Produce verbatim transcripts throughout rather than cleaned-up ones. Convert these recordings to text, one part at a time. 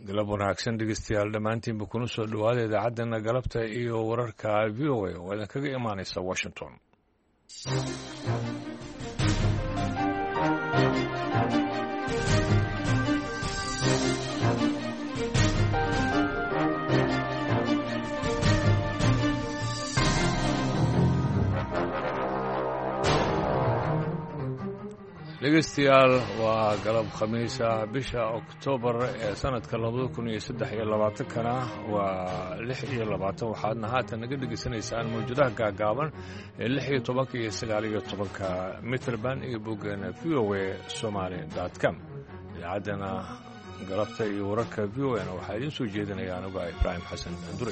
galab wanaagsan dhegeystayaal dhammaantiinba kuna soo dhowaada idaacaddeena galabta iyo wararka v o a oo idinkaga imaanaysa washington. dhegeystayaal waa galab khamiisa bisha oktoobar ee sanadka labada kun iyo saddex iyo labaatankana waa lix iyo labaatan waxaadna haatan naga dhegeysanaysaan mawjadaha gaagaaban ee lix iyo tobanka iyo sagaal iyo tobanka mitrband iyo boggeena v o a somaali dot com. idaacaddana galabta iyo wararka v o ana waxaa idiin soo jeedinaya anuga ibraahim xasan dure.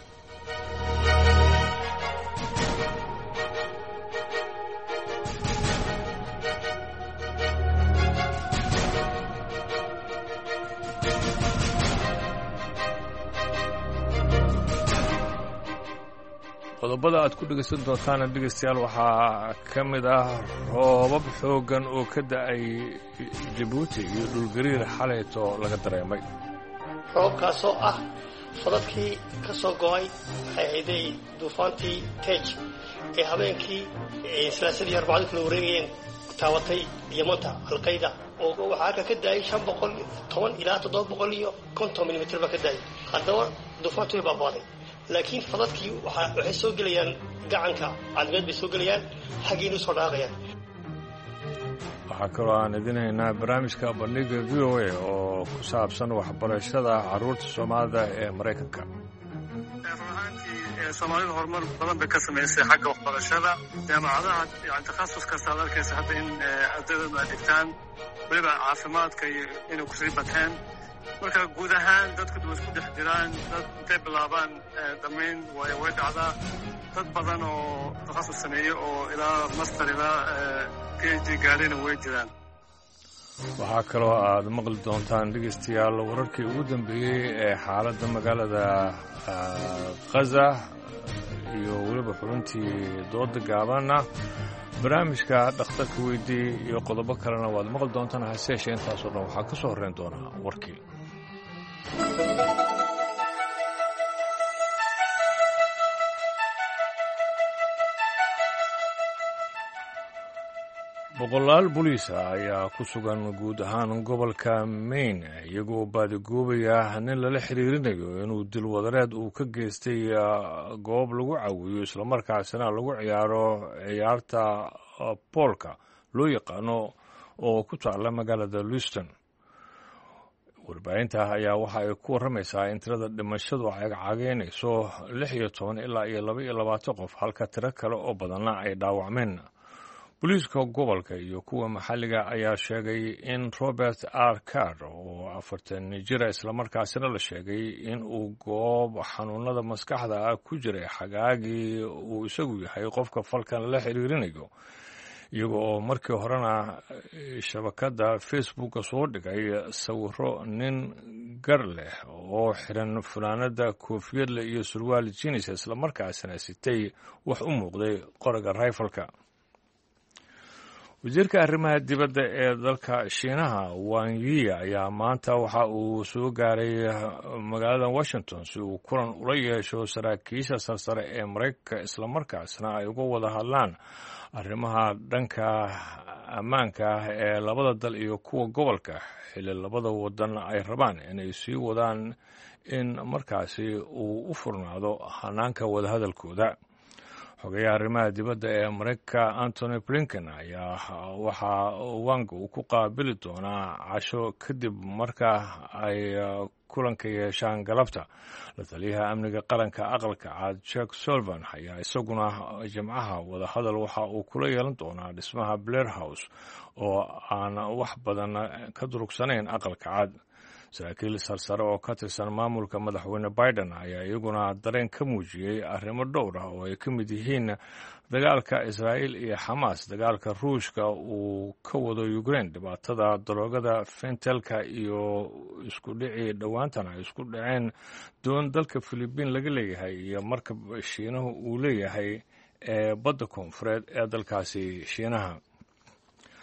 qodobada aad ku dhegaysan doontaana dhegaystayaal waxaa ka mid ah roobab xooggan oo ka da'ay jabuuti iyo dhulgariir xalayto laga dareemay. roobabkaasoo ah fadadkii ka soo go'ay waxay hayday duufaantii tej ee habeenkii salaasadii arbacadu kula wareegayeen taabatay yamanta alqayda oo waxaa halka ka da'ay shan boqol toban ilaa toddoba boqol iyo konton milimitr baa ka da'ay. haddaba duufaantu way baabaaday, laakiin fadadkii waxay soo gelayaan gacanka cadmeed bay soo gelayaan, xaggiinu soo dhaaqayaan. waxaa kaloo aan idinhaynaa barnaamijka bandhiga v o a oo ku saabsan waxbarashada carruurta soomaalida ee maraykanka. run ahaantii soomaalida horumar badan bay ka samaysay xagga waxbarashada. jaamacadaha yani takhasus kasta ad arkaysa hadda in ardaydoodna ay dhigtaan, weliba caafimaadka iyo inay kusii bateen. marka guud ahaan dadku way isku dhex jiraan. dad intay bilaabaan dhammayn way way dhacdaa. dad badan oo takhasus sameeyey oo ilaa master ilaa p h d gaadhayna way jiraan. waxaa kaloo aad maqli doontaan dhegaystayaal wararkii ugu dambeeyey ee xaaladda magaalada khaza iyo weliba xubintii dooda gaabana, barnaamijka dhakhtarka weydii iyo qodobo kalena waad maqli doontaan. hase yeeshee intaasoo dhan waxaa ka soo horrayn doonaa warkii. boqolaal booliisa ayaa ku sugan guud ahaan gobolka maine iyagoo baadigoobaya nin lala xiriirinayo inuu dil wadareed uu ka geystay goob lagu caawiyo islamarkaasina lagu ciyaaro ciyaarta boolka loo yaqaano oo ku taalla magaalada Lewiston. warbaahinta ayaa waxa ay ku warramaysaa in tirada dhimashadu ay cageynayso lix iyo toban ilaa iyo laba iyo labaatan qof, halka tiro kale oo badanna ay dhaawacmeen. booliiska gobolka iyo kuwa maxalliga ayaa sheegay in Robert R. Carr oo afartan jira islamarkaasina la sheegay in uu goob xanuunada maskaxda ah ku jiray xagaagii uu isagu yahay qofka falkan la xiriirinayo, iyaga oo markii horena shabakadda facebooka soo dhigay sawiro nin gar leh oo xiran funaanada koofiyad leh iyo surwaal jinis islamarkaasina sitay wax u muuqday qoriga rifalka. wasiirka arrimaha dibadda ee dalka shiinaha Wang Yi ayaa maanta waxa uu soo gaaray magaalada Washington si uu kulan ula yeesho saraakiisha sarsare ee Maraykanka, islamarkaasna ay uga wada hadlaan arrimaha dhanka ammaanka ee labada dal iyo kuwa gobolka, xilli labada wadan ay rabaan inay sii wadaan in markaasi uu u furnaado hanaanka wadahadalkooda. xogeyaha arrimaha dibadda ee Maraykanka Antony Blinken ayaa waxaa Wang uu ku qaabili doonaa casho kadib marka ay kulanka yeeshaan galabta. la taliyaha amniga qaranka aqalka cad Jack Sullivan ayaa isaguna jimcaha wadahadal waxa uu kula yeelan doonaa dhismaha Blair House oo aan wax badan ka durugsanayn aqalka cad. saraakiil sarsare oo ka tirsan maamulka madaxweyne Biden ayaa iyaguna dareen ka muujiyey arrimo dhowr ah oo ay ka mid yihiin dagaalka Israa'iil iyo Xamaas, dagaalka Ruushka uu ka wado Ukraine, dhibaatada daroogada fentelka iyo isku dhicii dhowaantana isku dhaceen doon dalka Filibiin laga leeyahay iyo markab Shiinahu uu leeyahay ee badda koonfureed ee dalkaasi Shiinaha.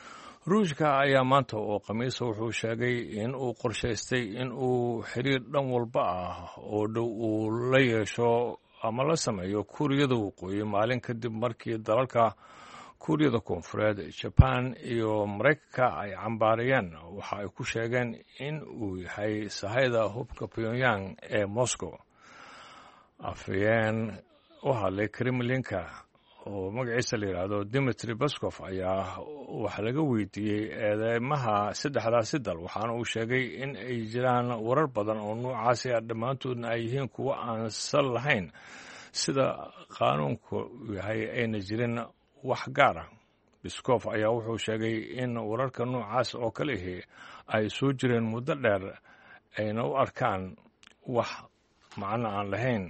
ruushka ayaa maanta oo khamiisa wuxuu sheegay in uu qorshaystay in uu xiriir dhan walba ah oo dhow uu la yeesho ama la sameeyo kuuriyada waqooyi maalin kadib markii dalalka kuuriyada koonfureed jaban iyo maraykanka ay cambaariyeen waxa ay ku sheegeen in uu yahay sahayda hubka pyongyang ee moscow. afhayeen u hadlay kremlinka oo magaciisa la yidhaahdo dimitri baskof ayaa wax laga weydiiyey eedeymaha saddexdaasi dal waxaana uu sheegay in ay jiraan warar badan oo noocaasi ah dhammaantoodna ay yihiin kuwo aan sal lahayn sida qaanuunku yahay ayna jirin wax gaar ah. baskof ayaa wuxuu sheegay in wararka noocaas oo kale ihi ay soo jireen muddo dheer ayna u arkaan wax macno aan lahayn.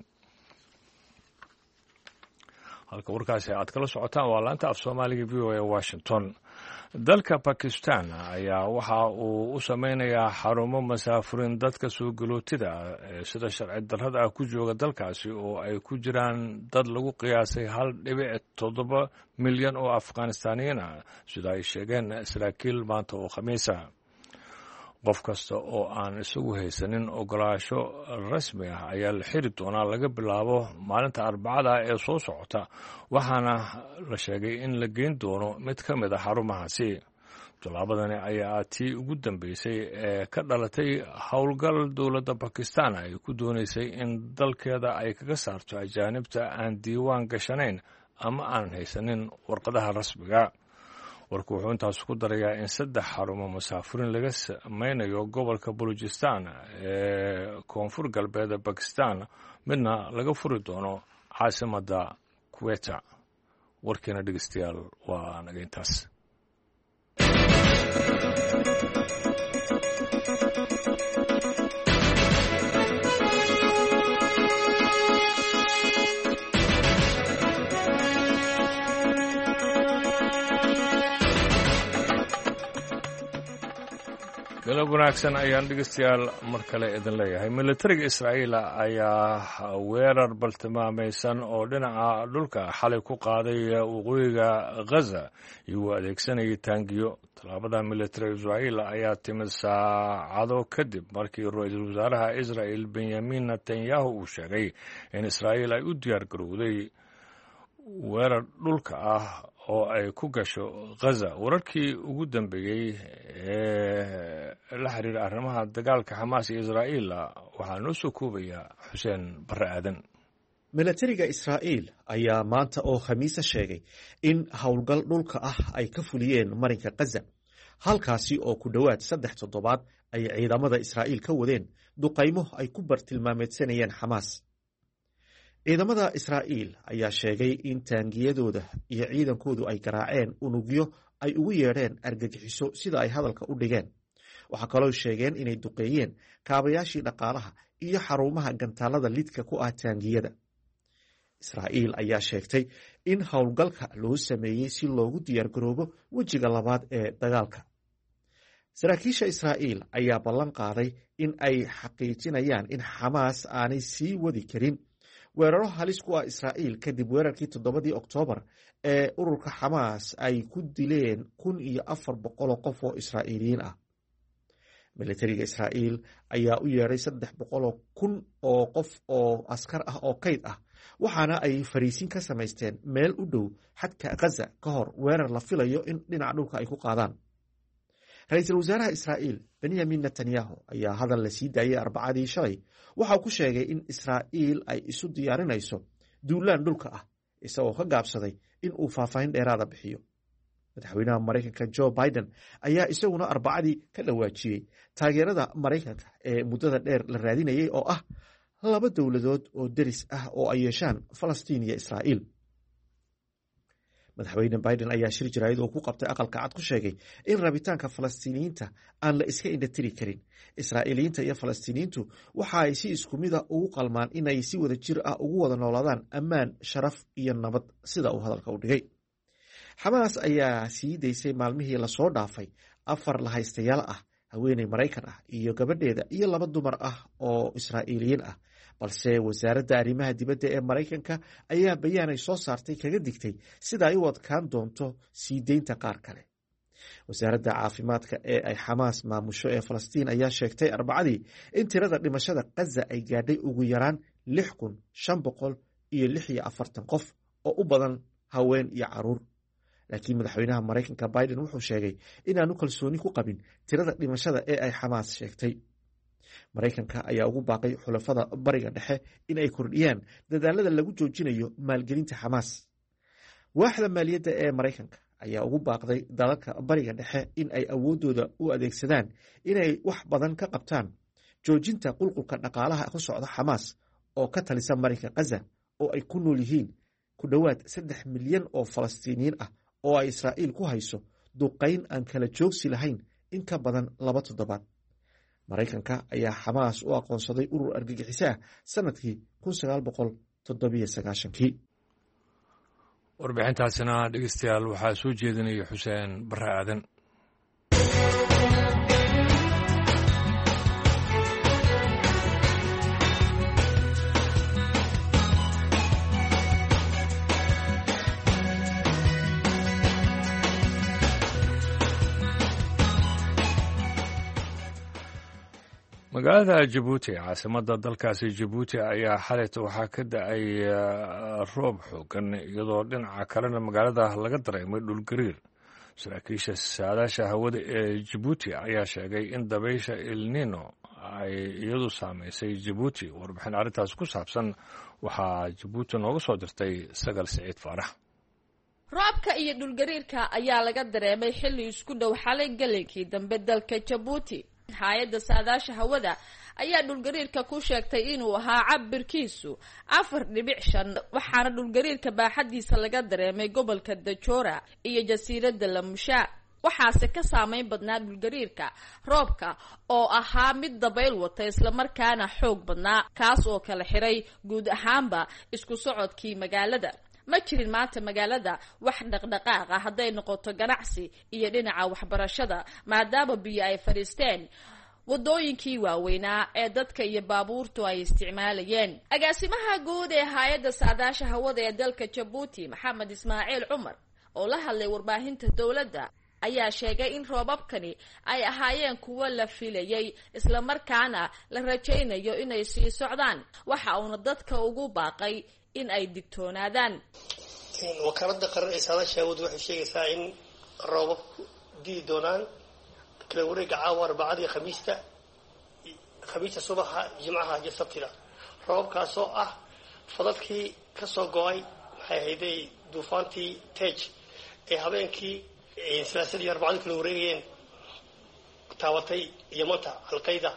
halka warkaasi aad kala socotaan waa laanta af soomaaliga v o a washington. dalka bakistan ayaa waxa uu u sameynayaa xarumo masaafurin dadka soo galootida ee sida sharci darrada ah ku jooga dalkaasi oo ay ku jiraan dad lagu qiyaasay hal dhibic toddoba milyan oo afghanistaaniyiin ah sida ay sheegeen saraakiil maanta oo khamiisa. qof kasta oo aan isagu haysanin ogolaasho rasmi ah ayaa la xiri doonaa laga bilaabo maalinta arbacada ee soo socota waxaana la sheegay in la geyn doono mid ka mid a xarumahaasi. tallaabadani ayaa tii ugu dambeysay ee ka dhalatay howlgal dowladda bakistan ay ku doonaysay in dalkeeda ay kaga saarto ajaanibta aan diiwaan gashanayn ama aan haysanin warqadaha rasmiga. warku wuxuu intaas ku darayaa in saddex xarumo masaafurin laga samaynayo gobolka balujistan ee koonfur galbeed bakistan midna laga furi doono caasimadda kuweta. warkiina dhegeystayaal waa naga intaas. galab wanaagsan ayaan dhegeystayaal mar kale idin leeyahay. militariga israa'iil ayaa weerar baltimaamaysan oo dhinaca dhulka xalay ku qaaday waqooyiga ghaza iyagoo adeegsanayay taangiyo. tallaabada militariga israa'iil ayaa timid saacado kadib markii ra-iisul wasaaraha israa'il benyamin netanyahu uu sheegay in israa'iil ay u diyaar garowday weerar dhulka ah oo ay ku gasho ghaza. wararkii ugu dambeeyey ee la xiriira arrimaha dagaalka xamaas iyo israa'iil waxaa noo soo koobaya xuseen barre aadan. milatariga israa'iil ayaa maanta oo khamiisa sheegay in howlgal dhulka ah ay ka fuliyeen marinka ghaza halkaasi oo ku dhowaad saddex toddobaad ay ciidamada israa'iil ka wadeen duqaymo ay ku bartilmaameedsanayeen xamaas. ciidamada israa'iil ayaa sheegay in taangiyadooda iyo ciidankoodu ay garaaceen unugyo ay ugu yeedheen argagixiso sida ay hadalka u dhigeen. waxaa kaloo sheegeen inay duqeeyeen kaabayaashii dhaqaalaha iyo xarumaha gantaalada lidka ku ah taangiyada. israa'iil ayaa sheegtay in howlgalka loo sameeyey si loogu diyaargaroobo wejiga labaad ee dagaalka. saraakiisha israa'iil ayaa ballan qaaday in ay xaqiijinayaan in xamaas aanay sii wadi karin weeraro halis ku ah israa'iil kadib weerarkii toddobadii oktoobar ee ururka xamaas ay ku dileen kun iyo afar boqoloo qof oo israa'iiliyiin ah. militariga israa'iil ayaa u yeedhay saddex boqoloo kun oo qof oo askar ah oo kayd ah waxaana ay fariisin ka samaysteen meel u dhow xadka ghaza ka hor weerar la filayo in dhinaca dhulka ay ku qaadaan. ra-iisul wasaaraha israa'iil benyamin netanyahu ayaa hadal la sii daayay arbacadii shalay waxau ku sheegay in israa'iil ay isu diyaarinayso duulaan dhulka ah isagoo ka gaabsaday in uu faahfaahin dheeraada bixiyo. madaxweynaha maraykanka jo biden ayaa isaguna arbacadii ka dhawaajiyey taageerada maraykanka ee muddada dheer la raadinayay oo ah laba dowladood oo deris ah oo ay yeeshaan falastiin iyo israa'iil. madaxweyne biden ayaa shir jaraa'id oo ku qabtay aqalka cad ku sheegay in rabitaanka falastiiniyiinta aan la iska indhatiri karin. israa'iiliyiinta iyo falastiiniyiintu waxa ay si isku mid a ugu qalmaan inay si wada jir ah ugu wada noolaadaan ammaan, sharaf iyo nabad sida uu hadalka u dhigay. xamaas ayaa sii daysay maalmihii lasoo dhaafay afar lahaystayaal ah, haweeney maraykan ah iyo gabadheeda iyo laba dumar ah oo israa'iiliyiin ah, balse wasaaradda arrimaha dibadda ee maraykanka ayaa bayaan ay soo saartay kaga digtay sida ay u adkaan doonto sii deynta qaar kale. wasaaradda caafimaadka ee ay xamaas maamusho ee falastiin ayaa sheegtay arbacadii in tirada dhimashada Gaza ay gaadhay ugu yaraan lix kun shan boqol iyo lix iyo afartan qof oo u badan haween iyo caruur. laakiin madaxweynaha Mareykanka Biden wuxuu sheegay inaanu kalsooni ku qabin tirada dhimashada ee ay xamaas sheegtay. Mareykanka ayaa ugu baaqay xulafada bariga dhexe in ay kordhiyaan dadaalada lagu joojinayo maalgelinta xamaas. waaxda maaliyadda ee Mareykanka ayaa ugu baaqday dalalka bariga dhexe in ay awoodooda u adeegsadaan inay wax badan ka qabtaan joojinta qulqulka dhaqaalaha ku socda xamaas oo ka talisa marinka Gaza oo ay ku nool yihiin ku dhowaad saddex milyan oo Falastiiniyiin ah oo ay Israa'iil ku hayso duqayn aan kala joogsi lahayn in ka badan laba toddobaad. Mareykanka ayaa xamaas u aqoonsaday urur argagixiso ah sanadkii kun sagaal boqol toddoba iyo sagaashankii. warbixintaasina dhegeystayaal waxaa soo jeedinaya xuseen barre aadan. magaalada Jabuuti caasimadda dalkaasi Jabuuti ayaa xalayta waxaa ka da-ay roob xoogan iyadoo dhinaca kalena magaalada laga dareemay dhulgariir. saraakiisha saadaasha hawada ee Jabuuti ayaa sheegay in dabaysha El Nino ay iyadu saameysay Jabuuti. warbixin arrintaas ku saabsan waxaa Jabuuti nooga soo dirtay Sagal Siciid Faarax. roobka iyo dhulgariirka ayaa laga dareemay xilli isku dhow xalay galenkii dambe dalka Jabuuti. hay-adda saadaasha hawada ayaa dhulgariirka ku sheegtay inuu ahaa cabirkiisu afar dhibic shan waxaana dhulgariirka baaxadiisa laga dareemay gobolka Dajora iyo jasiiradda Lamusha. waxaase ka saameyn badnaa dhulgariirka roobka oo ahaa mid dabayl wata islamarkaana xoog badnaa kaas oo kala xiray guud ahaanba isku socodkii magaalada. ma jirin maanta magaalada wax dhaqdhaqaaq ah hadday noqoto ganacsi iyo dhinaca waxbarashada maadaama biyo ay fadhiisteen wadooyinkii waaweynaa ee dadka iyo baabuurtu ay isticmaalayeen. agaasimaha guud ee hay-adda saadaasha hawada ee dalka Jabuuti Maxamed Ismaaciil Cumar oo la hadlay warbaahinta dowladda ayaa sheegay in roobabkani ay ahaayeen kuwo la filayay islamarkaana la rajaynayo inay sii socdaan. waxa uuna dadka ugu baaqay in ay digtoonaadaan. wakaaladda qaran ee saadaasha hawadu waxay sheegaysaa in roobabku dii doonaan kala wareega caawa arbacada iyo khamiista khamiista subaxa jimcaha iyo sabtida. roobabkaasoo ah fadadkii ka soo go-ay maxay ahayday duufaantii tej ee habeenkii salaasadii arbacadu kala wareegayeen taawatay yamanta alqayda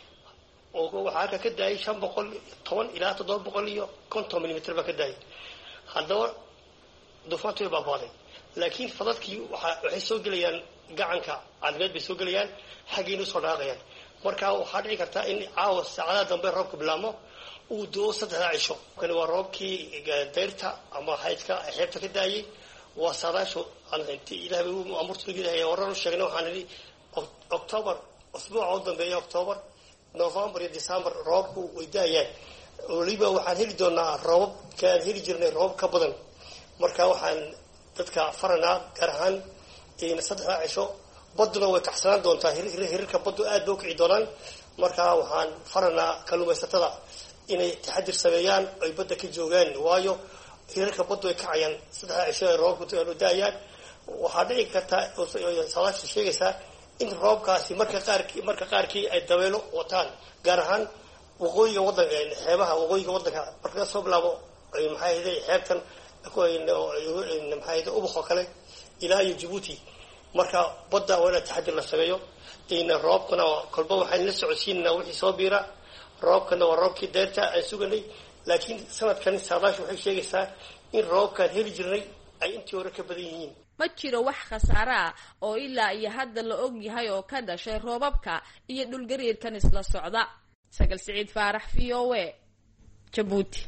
oo waxaa halka ka daayay shan boqol toban ilaa toddoba boqol iyo konton milimitir baa ka daayay. haddaba duufaantu way baabaaday laakiin fadadkii waxay soo gelayaan gacanka cadmeed bay soo gelayaan xaggiina usoo dhaaqayaan. marka waxaa dhici karta in caawa saacadaha dambe roobka bilaamo uu doo saddexdaa cisho. kani waa roobkii dayrta ama haydka xeebta ka daayay. waa saadaasho ilaah bay amurtulagilahay waran u sheegnay. waxaan idhi october usbuuca u dambeeya october november iyo december roobku way daayaan. weliba waxaan heli doonaa roobab kaan heli jirnay roobab ka badan. marka waxaan dadka faranaa gaar ahaan saddexdaa cisho baduna way kacsanaan doontaa. hirirka baddu aad bay u kici doonaan. marka waxaan faranaa kalluumaysatada inay taxadir sameeyaan ay badda ka joogaan waayo hirarka baddu ay kacayaan saddexdaa cisho ay roobku daayaan. waxaa dhici kartaa saadaasha sheegaysaa in roobkaasi marka qaarkii marka qaarkii ay dabeelo wataan gaar ahaan waqooyiga waddanka xeebaha waqooyiga waddanka marka ka soo bilaabo maxay ahayd xeebtan maxay ahayd ubuq oo kale ilaa iyo Jabuuti. marka badda waa in taxadir la sameeyo. in roobkana kolba waxaan la socodsiinaa wixii soo biira. roobkana waa roobkii deerta aan suganay laakiin sanadkan saadaashu waxay sheegaysaa in roobkaan heli jirnay ay intii hore ka badan yihiin. ma jiro wax khasaare ah oo ilaa iyo hadda la og yahay oo ka dhashay roobabka iyo dhulgariirkan isla socda. Sagal Siciid Faarax V O A Jabuuti.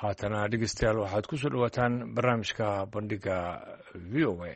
haatana dhegeystayaal waxaad ku soo dhawaataan barnaamijka bandhiga v o a.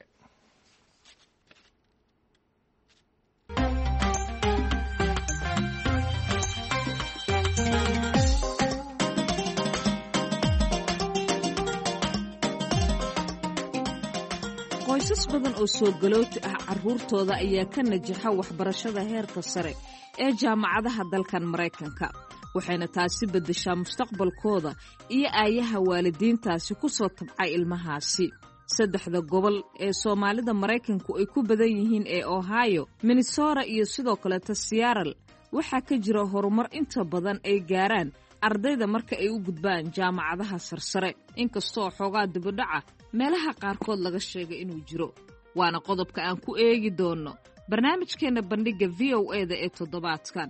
qoysas badan oo soo galooti ah carruurtooda ayaa ka najaxa waxbarashada heerka sare ee jaamacadaha dalkan Maraykanka, waxayna taasi beddeshaa mustaqbalkooda iyo aayaha waalidiintaasi ku soo tabcay ilmahaasi. saddexda gobol ee Soomaalida Maraykanku ay ku badan yihiin ee Ohio, Minnesota iyo sidoo kale Seattle waxaa ka jira horumar inta badan ay gaaraan ardayda marka ay u gudbaan jaamacadaha sarsare, inkastoo xoogaa dibadhaca meelaha qaarkood laga sheegay inuu jiro. waana qodobka aan ku eegi doono barnaamijkeena bandhiga V O A da ee toddobaadkan.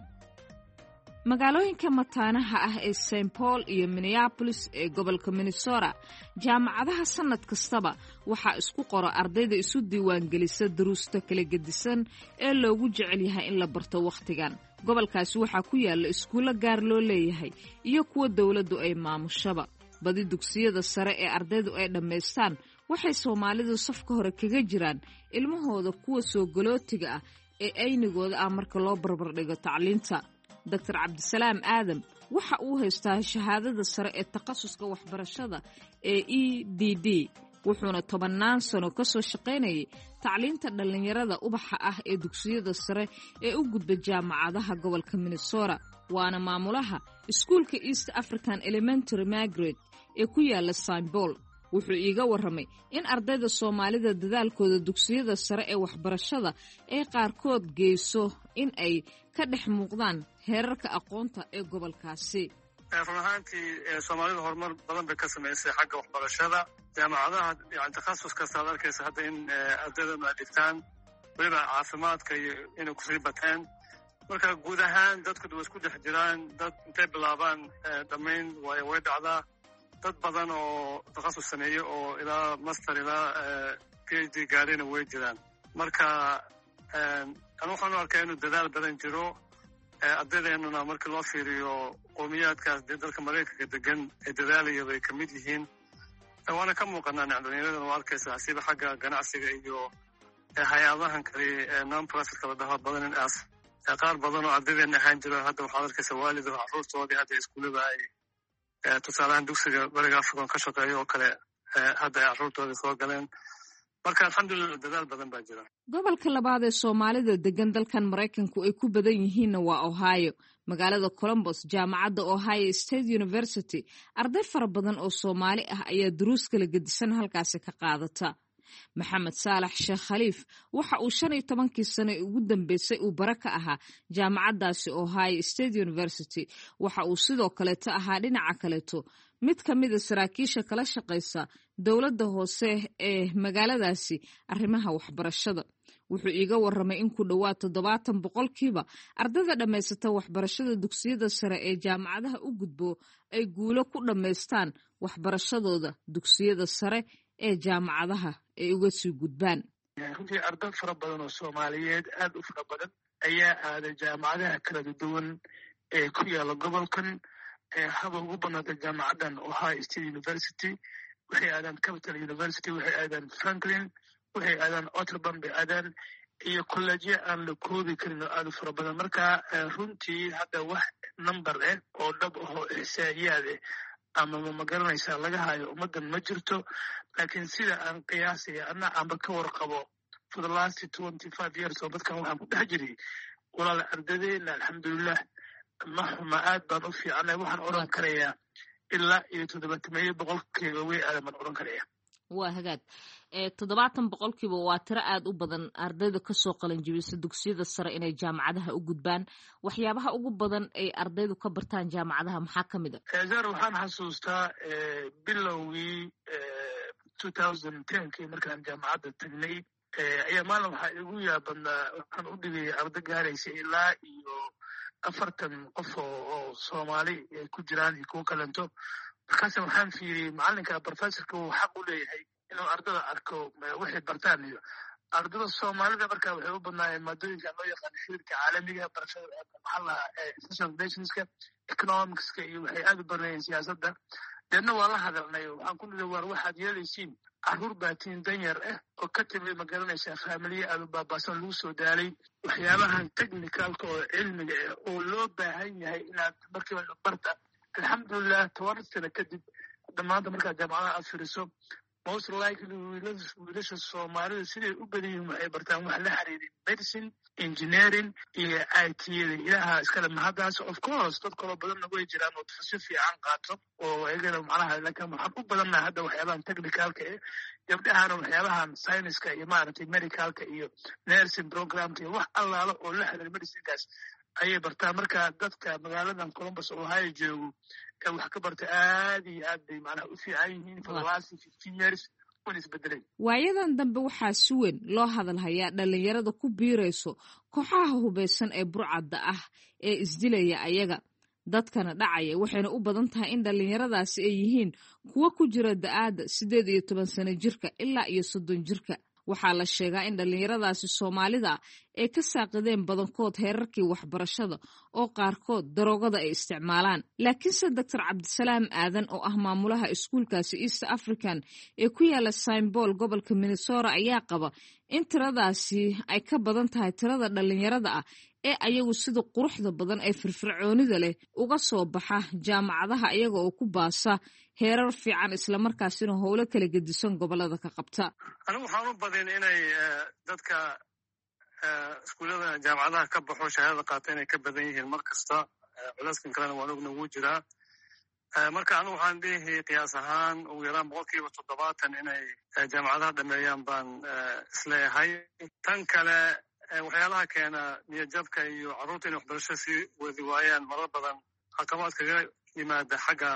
magaalooyinka mataanaha ah ee Saint Paul iyo Minneapolis ee gobolka Minnesota, jaamacadaha sanad kastaba waxaa isku qora ardayda isu diiwaangelisa duruusta kala gedisan ee loogu jecel yahay in la barto wakhtigan. gobolkaasi waxaa ku yaala iskuulo gaar loo leeyahay iyo kuwa dawladdu ay maamushaba. badi dugsiyada sare ee ardaydu ay dhammaystaan waxay Soomaalidu safka hore kaga jiraan ilmahooda kuwa soo galootiga ah ee aynigooda ah marka loo barbardhigo tacliinta. Doctor Cabdisalaam Aadan waxa uu haystaa shahaadada sare ee takhasuska waxbarashada ee E D D, wuxuuna tobannaan sano ka soo shaqaynayay tacliinta dhallinyarada ubaxa ah ee dugsiyada sare ee u gudba jaamacadaha gobolka Minnesota, waana maamulaha iskuulka East African Elementary Margaret ee ku yaala Saint Paul. wuxuu iiga warramay in ardayda Soomaalida dadaalkooda dugsiyada sare ee waxbarashada ay qaarkood geyso in ay ka dhex muuqdaan heerarka aqoonta ee gobolkaasi. run ahaantii Soomaalida horumar badan bay ka samaysay xagga waxbarashada. jaamacadaha yani takhasus kasta aad arkaysa hadda in ardaydan ay dhigtaan, weliba caafimaadka iyo inay kusii bateen. marka guud ahaan dadku way isku dhex jiraan. dad intay bilaabaan dhammayn way way dhacdaa. dad badan oo takhasus sameeyo oo ilaa master ilaa P H D gaarina way jiraan. marka aan waxaan u arkaa inuu dadaal badan jiro. ardaydeenuna markii loo fiiriyo qowmiyaadkaas dee dalka Maraykanka degan ee dadaalaya bay ka mid yihiin. waana ka muuqanaa dhalinyaradan oo arkaysa siba xagga ganacsiga iyo hay-adahan kale non-profitka la dhaho badan in aas qaar badan oo ardaydeena ahaan jiro hadda waxaad arkaysa waalid oo carruurtoodii hadda iskuullada ay tusaalahaan dugsiga bariga Afrika ka shaqeeyo oo kale hadda ay carruurtooda soo galeen. marka alxamdulillah dadaal badan baa jira. gobolka labaad ee Soomaalida degan dalkan Maraykanku ay ku badan yihiinna waa Ohio. magaalada Columbus, jaamacadda Ohio State University, arday fara badan oo Soomaali ah ayaa duruus kala gedisan halkaasi ka qaadata. Maxamed Saalax Sheekh Khaliif waxa uu shan iyo tobankii sano ugu dambeysay uu bara ka ahaa jaamacaddaasi Ohio State University. waxa uu sidoo kaleeto ahaa dhinaca kaleeto mid ka mid a saraakiisha kala shaqaysa dowladda hoose ee magaaladaasi arrimaha waxbarashada. wuxuu iiga warramay in ku dhowaad toddobaatan boqolkiiba ardayda dhammaysata waxbarashada dugsiyada sare ee jaamacadaha u gudbo ay guulo ku dhammaystaan waxbarashadooda dugsiyada sare ee jaamacadaha ay uga sii gudbaan. runtii arday fara badan oo Soomaaliyeed aad u fara badan ayaa aaday jaamacadaha kala duwan ee ku yaala gobolkan. haba ugu banaata jaamacaddan Ohio State University, waxay aadaan Capital University, waxay aadaan Franklin, waxay aadaan Otterburn bay aadaan, iyo kolleejyo aan la koobi karin oo aad u fara badan. marka runtii hadda wax number ah oo dhab ah oo ihsaa'iyaad ah ama ma garanaysaa laga hayo ummaddan ma jirto. laakiin sida aan qiyaasaya anna aanba ka warqabo for the last twenty-five years oo dadkan waxaan ku dhex jiray, walaal ardaydeena alxamdulilah ma xuma, aad baan u fiicannay. waxaan odhan karayaa ilaa iyo toddobaatameeyo boqolkiiba way aadan baan odhan karaya. waa hagaag toddobaatan boqolkiiba waa tiro aad u badan ardayda ka soo qalanjibisa dugsiyada sare inay jaamacadaha u gudbaan. waxyaabaha ugu badan ay ardaydu ka bartaan jaamacadaha maxaa ka mid a? zar waxaan xasuustaa bilowgii two thousand tenkii markaan jaamacadda tagnay ayaa maalin waxaa igu yaabadnaa, waxaan u dhigaya arday gaaraysa ilaa iyo afartan qof oo Soomaali ay ku jiraan iyo kuwo kalento. markaas waxaan fiiriyey macalinka professorka uu xaq u leeyahay inuu ardada arko waxay bartaan iyo ardada soomaalida marka waxay u badnaayeen maadooyinka loo yaqaano xiriirka caalamiga, barashada maxaa lahaa international relationska, economicska, iyo waxay aad u baranayeen siyaasadda. deedna waa la hadalnay, waxaan ku nidhi war waxaad yeelaysiin carruur baatiin danyar ah oo ka timi ma garanaysaa faamiliye aad u baabaasan lagu soo daalay waxyaabahan technicalka oo cilmiga ah oo loo baahan yahay inaad markiiba barta. alxamdulilah toban sano kadib dhammaanta markaad jaamacadaha aad firiso most likely wiilasha soomaalida siday u badan yihiin waxay bartaan wax la xiriirin medicine, engineering iyo I T-da. ilaha iskale mahaddaas. of course dad kaloo badanna way jiraan oo si fiican qaato oo iyagana macnaha laakiin waxaan u badannaha hadda waxyaabahan technicalka eh gabdhahana waxyaabahan scienceska iyo maaragtay medicalka iyo nursing programka iyo wax allaalo oo la xiriir medicinekaas ayay bartaan. marka dadka magaaladan Columbus Ohio joogo ee wax ka barta aad iyo aad bay macnaha u fiican yihiin for the last fifteen years wan isbedelay. waayadan dambe waxaa si weyn loo hadal hayaa dhalinyarada ku biirayso kooxaha hubeysan ee burcadda ah ee isdilaya ayaga dadkana dhacaya, waxayna u badan tahay in dhalinyaradaasi ay yihiin kuwa ku jira da-aada siddeed iyo toban sano jirka ilaa iyo soddon jirka. waxaa la sheegaa in dhalinyaradaasi soomaalida ay ka saaqideen badankood heerarkii waxbarashada oo qaarkood daroogada ay isticmaalaan. laakiinse doctor cabdisalaam aadan oo ah maamulaha iskuulkaasi east african ee ku yaala saint-paul gobolka minnesota ayaa qaba in tiradaasi ay ka badan tahay tirada dhalinyarada ah ee ayagu sida quruxda badan ee firfircoonida leh uga soo baxa jaamacadaha iyaga oo ku baasa heerar fiican islamarkaasina howlo kala gedisan gobolada ka qabta. anigu waxaan u badin inay dadka iskuullada jaamacadaha ka baxo shahaadada qaata inay ka badan yihiin mar kasta. culayskan kalena waan ogna wuu jiraa. marka anigu waxaan dhihi qiyaas ahaan ugu yaraan boqolkiiba toddobaatan inay jaamacadaha dhameeyaan baan isleeyahay. tan kale waxyaalaha keena niyadjabka iyo carruurta inay waxbarasho sii wadi waayaan marar badan caqabaad kaga yimaada xagga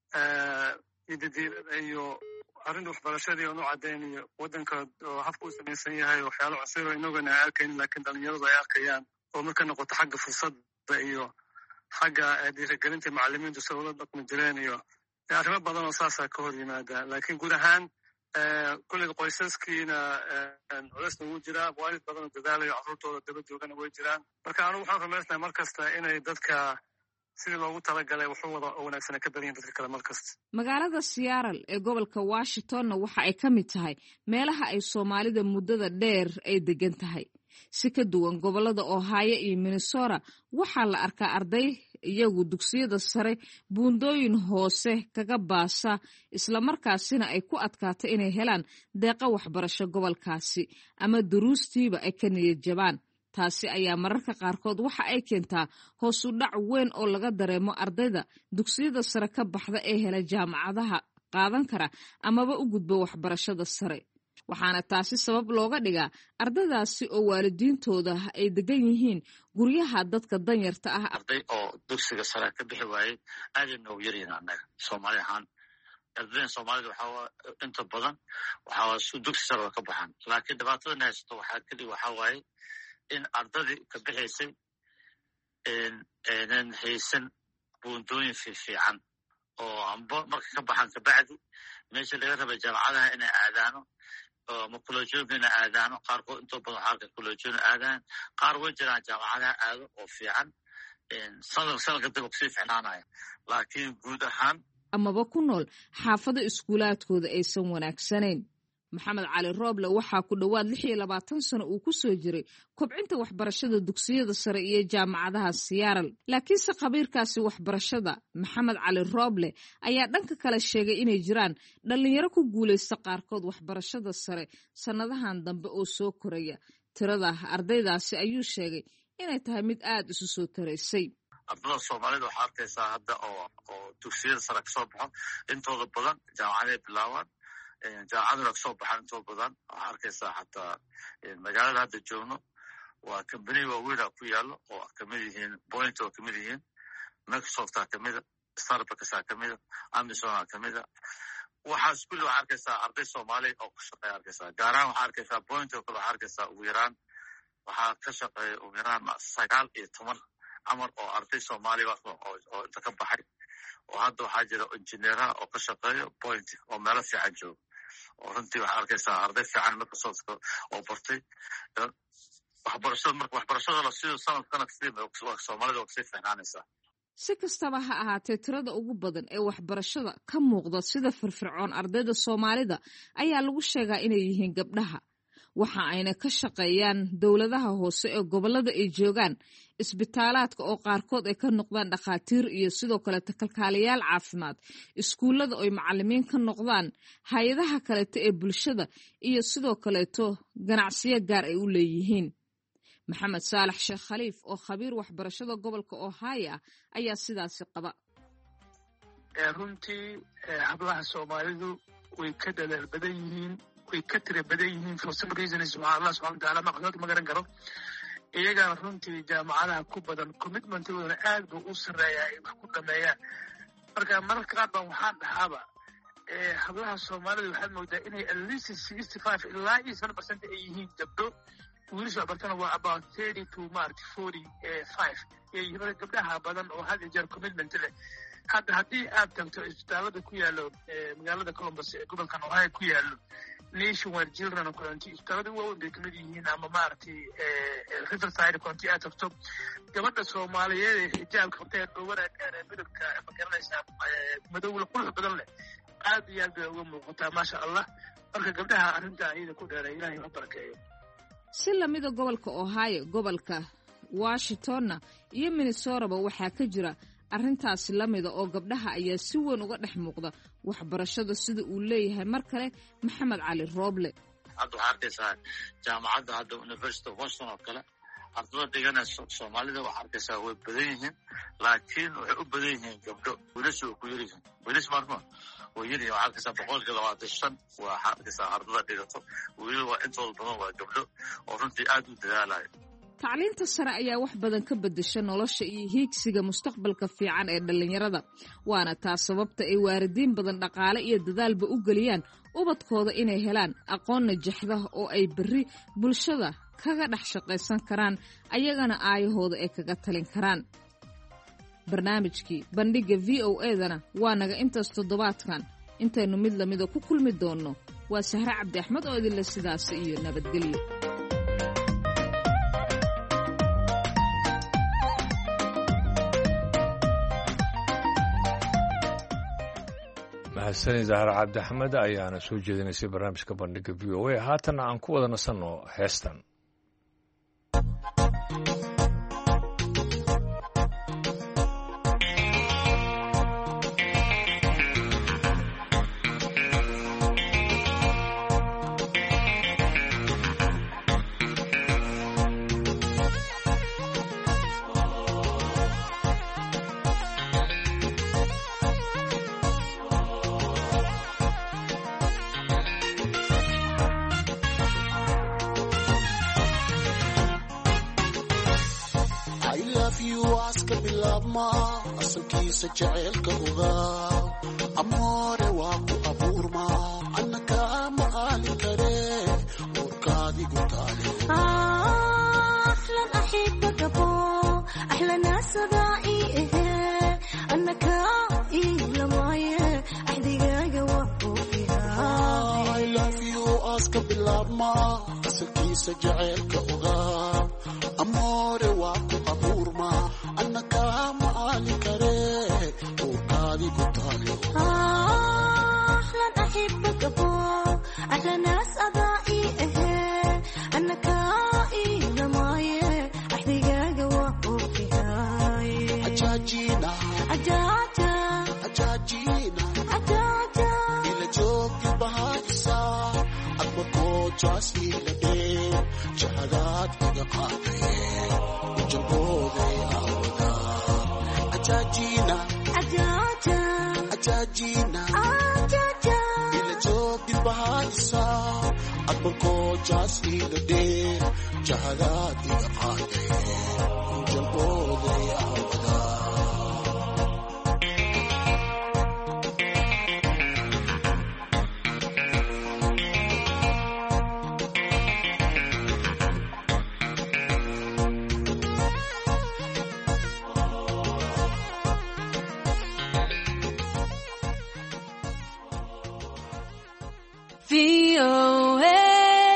idadiilada iyo arrinta waxbarashadii oon u cadaynayo waddanka oo habka u samaysan yahay waxyaalo cusub oo inagana aan arkaynin laakiin dhalinyaradu ay arkayaan oo marka noqoto xagga fursadda iyo xagga dhiirigelinta macallimiintu sida ula dhaqmi jireen iyo arrimo badan oo saasaa ka hor yimaada. laakiin guud ahaan kulliga qoysaskiina culaysna wuu jiraa, waalid badan oo dadaalayo carruurtooda daba joogana way jiraan. marka anigu waxaan rumaysnahay mar kasta inay dadka sidii loogu talagalay wuxuu wada oo wanaagsan ka badan yihin dadka kale mar kasta. magaalada Seattle ee gobolka Washingtonna waxa ay ka mid tahay meelaha ay Soomaalida muddada dheer ay degan tahay. si ka duwan gobolada Ohio iyo Minnesota waxaa la arkaa arday iyagu dugsiyada sare buundooyin hoose kaga baasa islamarkaasina ay ku adkaato inay helaan deeqa waxbarasho gobolkaasi ama duruustiiba ay ka niyad jabaan. taasi ayaa mararka qaarkood waxa ay keentaa hoos u dhac weyn oo laga dareemo ardayda dugsiyada sare ka baxda ee hela jaamacadaha qaadan kara amaba u gudbo waxbarashada sare. waxaana taasi sabab looga dhigaa ardaydaasi oo waalidiintooda ay degan yihiin guryaha dadka danyarta ah. arday oo dugsiga sare ka bixi waayey aaday noogu yaryihiin annaga Soomaali ahaan. ardayda Soomaalida waxaa inta badan waxaa dugsi sare ka baxan, laakiin dhibaatada haysto waxaa keli waxaa waaye in ardadii ka bixaysay aanan haysan buundooyin fiican oo amba marka ka baxan kabacdi meesha laga rabay jaamacadaha inay aadaano oo ma kuleejooyinka inay aadaano. qaarkood intoo badan waxaa arka kuleejooyin aadaan, qaar way jiraan jaamacadaha aado oo fiican sanad sanadka dib kusii ficnaanaya, laakiin guud ahaan amaba ku nool xaafado iskuulaadkooda aysan wanaagsanayn. maxamed cali rooble waxaa ku dhowaad lix iyo labaatan sano uu ku soo jiray kobcinta waxbarashada dugsiyada sare iyo jaamacadaha Seattle. laakiinse khabiirkaasi waxbarashada maxamed cali rooble ayaa dhanka kale sheegay inay jiraan dhalinyaro ku guulaysta qaarkood waxbarashada sare sannadahan dambe oo soo koraya. tirada ardaydaasi ayuu sheegay inay tahay mid aad isu soo taraysay. ardada Soomaalida waxaa arkaysaa hadda oo oo dugsiyada sare ka soo baxo intooda badan jaamacaday bilaawaan, jaamacaduna ka soo baxaan intoo badan. waxaa arkaysaa xataa magaalada hadda joogno waa kambani waaweynaa ku yaallo oo kamid yihiin Point oo kamid yihiin Microsoftaa kamida, Starbucksaa kamida, Amazonaa kamida. waxaa iskuul waxaa arkaysaa arday Soomaali oo ka shaqeeya arkaysaa. gaar ahaan waxaa arkaysaa Point oo kale waxaa arkaysaa ugu yaraan waxaa ka shaqeeya ugu yaraan sagaal iyo toban camar oo arday Soomaali oo inta ka baxay oo hadda waxaa jira injineeraha oo ka shaqeeya Point oo meelo fiican jooga. oo runtii waxaa arkaysaa arday fiican marka soo oo bartay waxbarashada marka waxbarashada la siiyo sanad sanad sidii Soomaalida oo kasii fiicnaanaysaa. si kastaba ha ahaatee tirada ugu badan ee waxbarashada ka muuqda sida firfircoon ardayda Soomaalida ayaa lagu sheegaa inay yihiin gabdhaha waxa ayna ka shaqeeyaan dawladaha hoose ee gobolada ay joogaan isbitaalaadka oo qaarkood ay ka noqdaan dhaqaatiir iyo sidoo kale kalkaaliyaal caafimaad iskuulada oo macallimiin ka noqdaan hay'adaha kale ee bulshada iyo sidoo kale ganacsiyo gaar ay u leeyihiin. maxamed saalax sheekh khaliif oo khabiir waxbarashada gobolka Ohio ayaa sidaas qaba. runtii hablaha Soomaalidu way ka dadaal badan yihiin way ka tira badan yihiin for some reasons waa Allah subhanahu wa ta'ala maqdad ma garan karo iyaga runtii jaamacadaha ku badan commitment-ooda aad buu u sareeyaa ay wax ku dhameeyaan marka marka qaar baan waxaan dhaxaba ee hablaha Soomaalidu waxay moodaa inay at least sixty-five ilaa seventy percent ay yihiin gabdho wiilasha bartana waa about thirty to forty-five ee gabdhaha badan oo had jeer commitment leh hadda haddii aad tagto isbitaalada ku yaalo magaalada Columbus ee gobolka Ohio ku yaalo Nationwide Children County isbitaalada waaweyn bay kamid yihiin ama maaragtay Riverside County aad tagto gabadha Soomaaliyeed ee xijaabka qabtay dhowraan ee midabka magaranaysa madow qurux badan leh aad iyo aad bay uga muuqataa maasha Allah marka gabdhaha arrinta ayada ku dheeray Ilaahay ha barakeeyo. si lamida gobolka Ohio gobolka Washingtonna iyo Minnesota waxaa ka jira arrintaasi lamida oo gabdhaha ayaa si weyn uga dhex muuqda waxbarashada sida uu leeyahay mar kale Maxamed Cali Roble. hadda waxaa arkaysaa jaamacadda hadda University of Washington oo kale ardayda deegaanka Soomaalida waxaa arkaysaa way badan yihiin laakiin waxay u badan yihiin gabdho wiilashu ku yar yihiin wiilashu marma way yar yihiin waxaa arkaysaa boqolkiiba labaatan iyo shan waxaa arkaysaa ardayda dhigato wiilal waa intooda badan waa gabdho oo runtii aad u dadaalaya. tacliinta sare ayaa wax badan ka bedesha nolosha iyo hiigsiga mustaqbalka fiican ee dhalinyarada waana taas sababta ay waalidiin badan dhaqaale iyo dadaalba u geliyaan ubadkooda inay helaan aqoon najaxda oo ay berri bulshada kaga dhex shaqaysan karaan ayagana aayahooda ay kaga talin karaan. barnaamijkii bandhiga V O A-dana waa naga intaas toddobaadkan intaynu mid lamida ku kulmi doonno waa Sahre Cabdi Axmed oo idin la sidaas iyo nabadgelyo. mahadsanid Zahra Cabdi Axmed ayaana soo jeedinaysay barnaamijka bandhiga V O A haatan aan ku wada nasanno heestan. asalkiisa jaceylka ogaa amoore waa ku abuurma annaka ma aali kare warkaadigu taale ahlan axibaka bo ahlana sadaa'i ehe annaka ilamaaye axdigaaga waa oofiyaa I love you aska bilaabma asalkiisa jaceylka ogaa amoore waa ku abuurma annaka ma aali kare warkaadigu taale ahlan axibaka bo ahlana sadaa'i ehe annaka ilamaaye axdigaaga waa oofiyaa ajaajina ajaaja ajaajina ajaaja ila joogi bahaysa adma koojaas ila dhee jahadaad iga qaadaye ujabooday aawada ajaajina ajaaja ajaajina ajaaja ila joogi bahaysa adma koojaas ila dhee jahadaad iga qaadaye ujabooday aawada V V O A.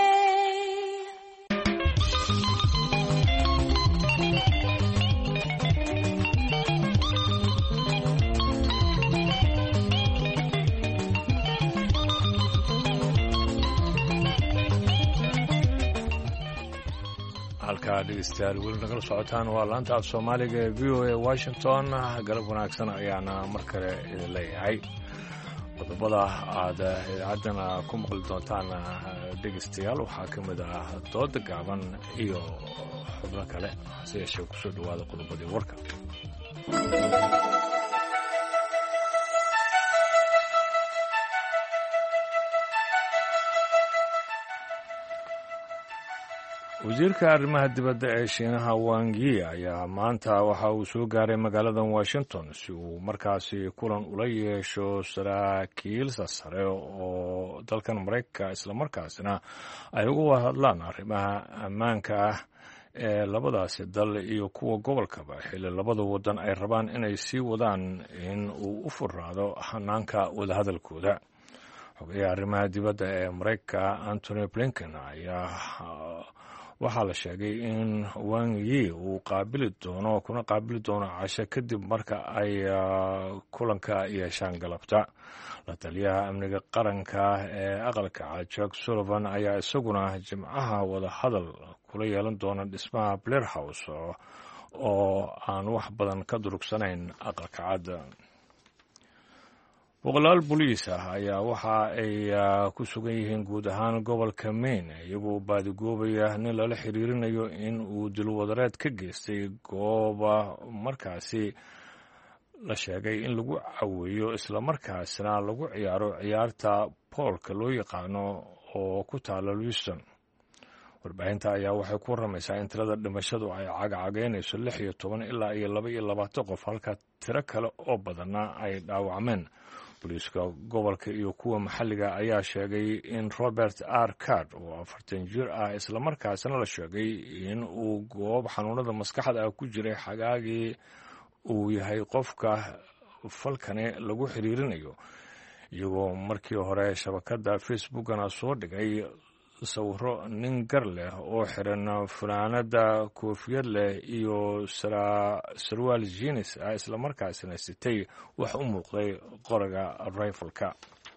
halkaa dhegeystayaal weli nagala socotaan waa laanta af soomaaliga ee v o a washington. galab wanaagsan ayaana mar kale idin leeyahay. qodobada aad idaacaddan ku maqli doontaan dhegeystayaal waxaa ka mid ah dooda gaaban iyo xubno kale, hase yeeshee kusoo dhawaada qodobadii warka. wasiirka arrimaha dibadda ee shiinaha Wang Yi ayaa maanta waxa uu soo gaaray magaalada Washington si uu markaasi kulan ula yeesho saraakiil sare oo dalkan Mareykanka isla markaasina ay uga hadlaan arrimaha ammaanka ah ee labadaasi dal iyo kuwa gobolkaba, xilli labada wadan ay rabaan inay sii wadaan in uu u furaado hanaanka wadahadalkooda. xogayaha arrimaha dibadda ee Mareykanka Antony Blinken ayaa waxaa la sheegay in Wang Yi uu qaabili doono kuna qaabili doono casho kadib marka ay kulanka yeeshaan galabta. la taliyaha amniga qaranka ee aqalka cad Jack Sullivan ayaa isaguna jimcaha wada hadal kula yeelan doona dhismaha Blair House oo aan wax badan ka durugsanayn aqalka cad. boqolaal booliis ah ayaa waxa ay ku sugan yihiin guud ahaan gobolka Maine iyagoo baadigoobaya nin lala xiriirinayo in uu dilwadareed ka geystay gooba markaasi la sheegay in lagu caweeyo isla markaasina lagu ciyaaro ciyaarta poolka loo yaqaano oo ku taala Lewiston. warbaahinta ayaa waxay ku waramaysaa in tirada dhimashadu ay cagcageynayso lix iyo toban ilaa iyo laba iyo labaatan qof, halka tiro kale oo badanna ay dhaawacmeen. booliiska gobolka iyo kuwa maxalliga ayaa sheegay in Robert R. Card oo afartan jir ah isla markaasina la sheegay in uu goob xanuunada maskaxda ah ku jiray xagaagii uu yahay qofka falkani lagu xiriirinayo, iyagoo markii hore shabakadda Facebookana soo dhigay sawiro nin gar leh oo xiran fanaanada koofiyad leh iyo sarwaal jeans ah isla markaasina sitay wax u muuqday qoriga rifle-ka.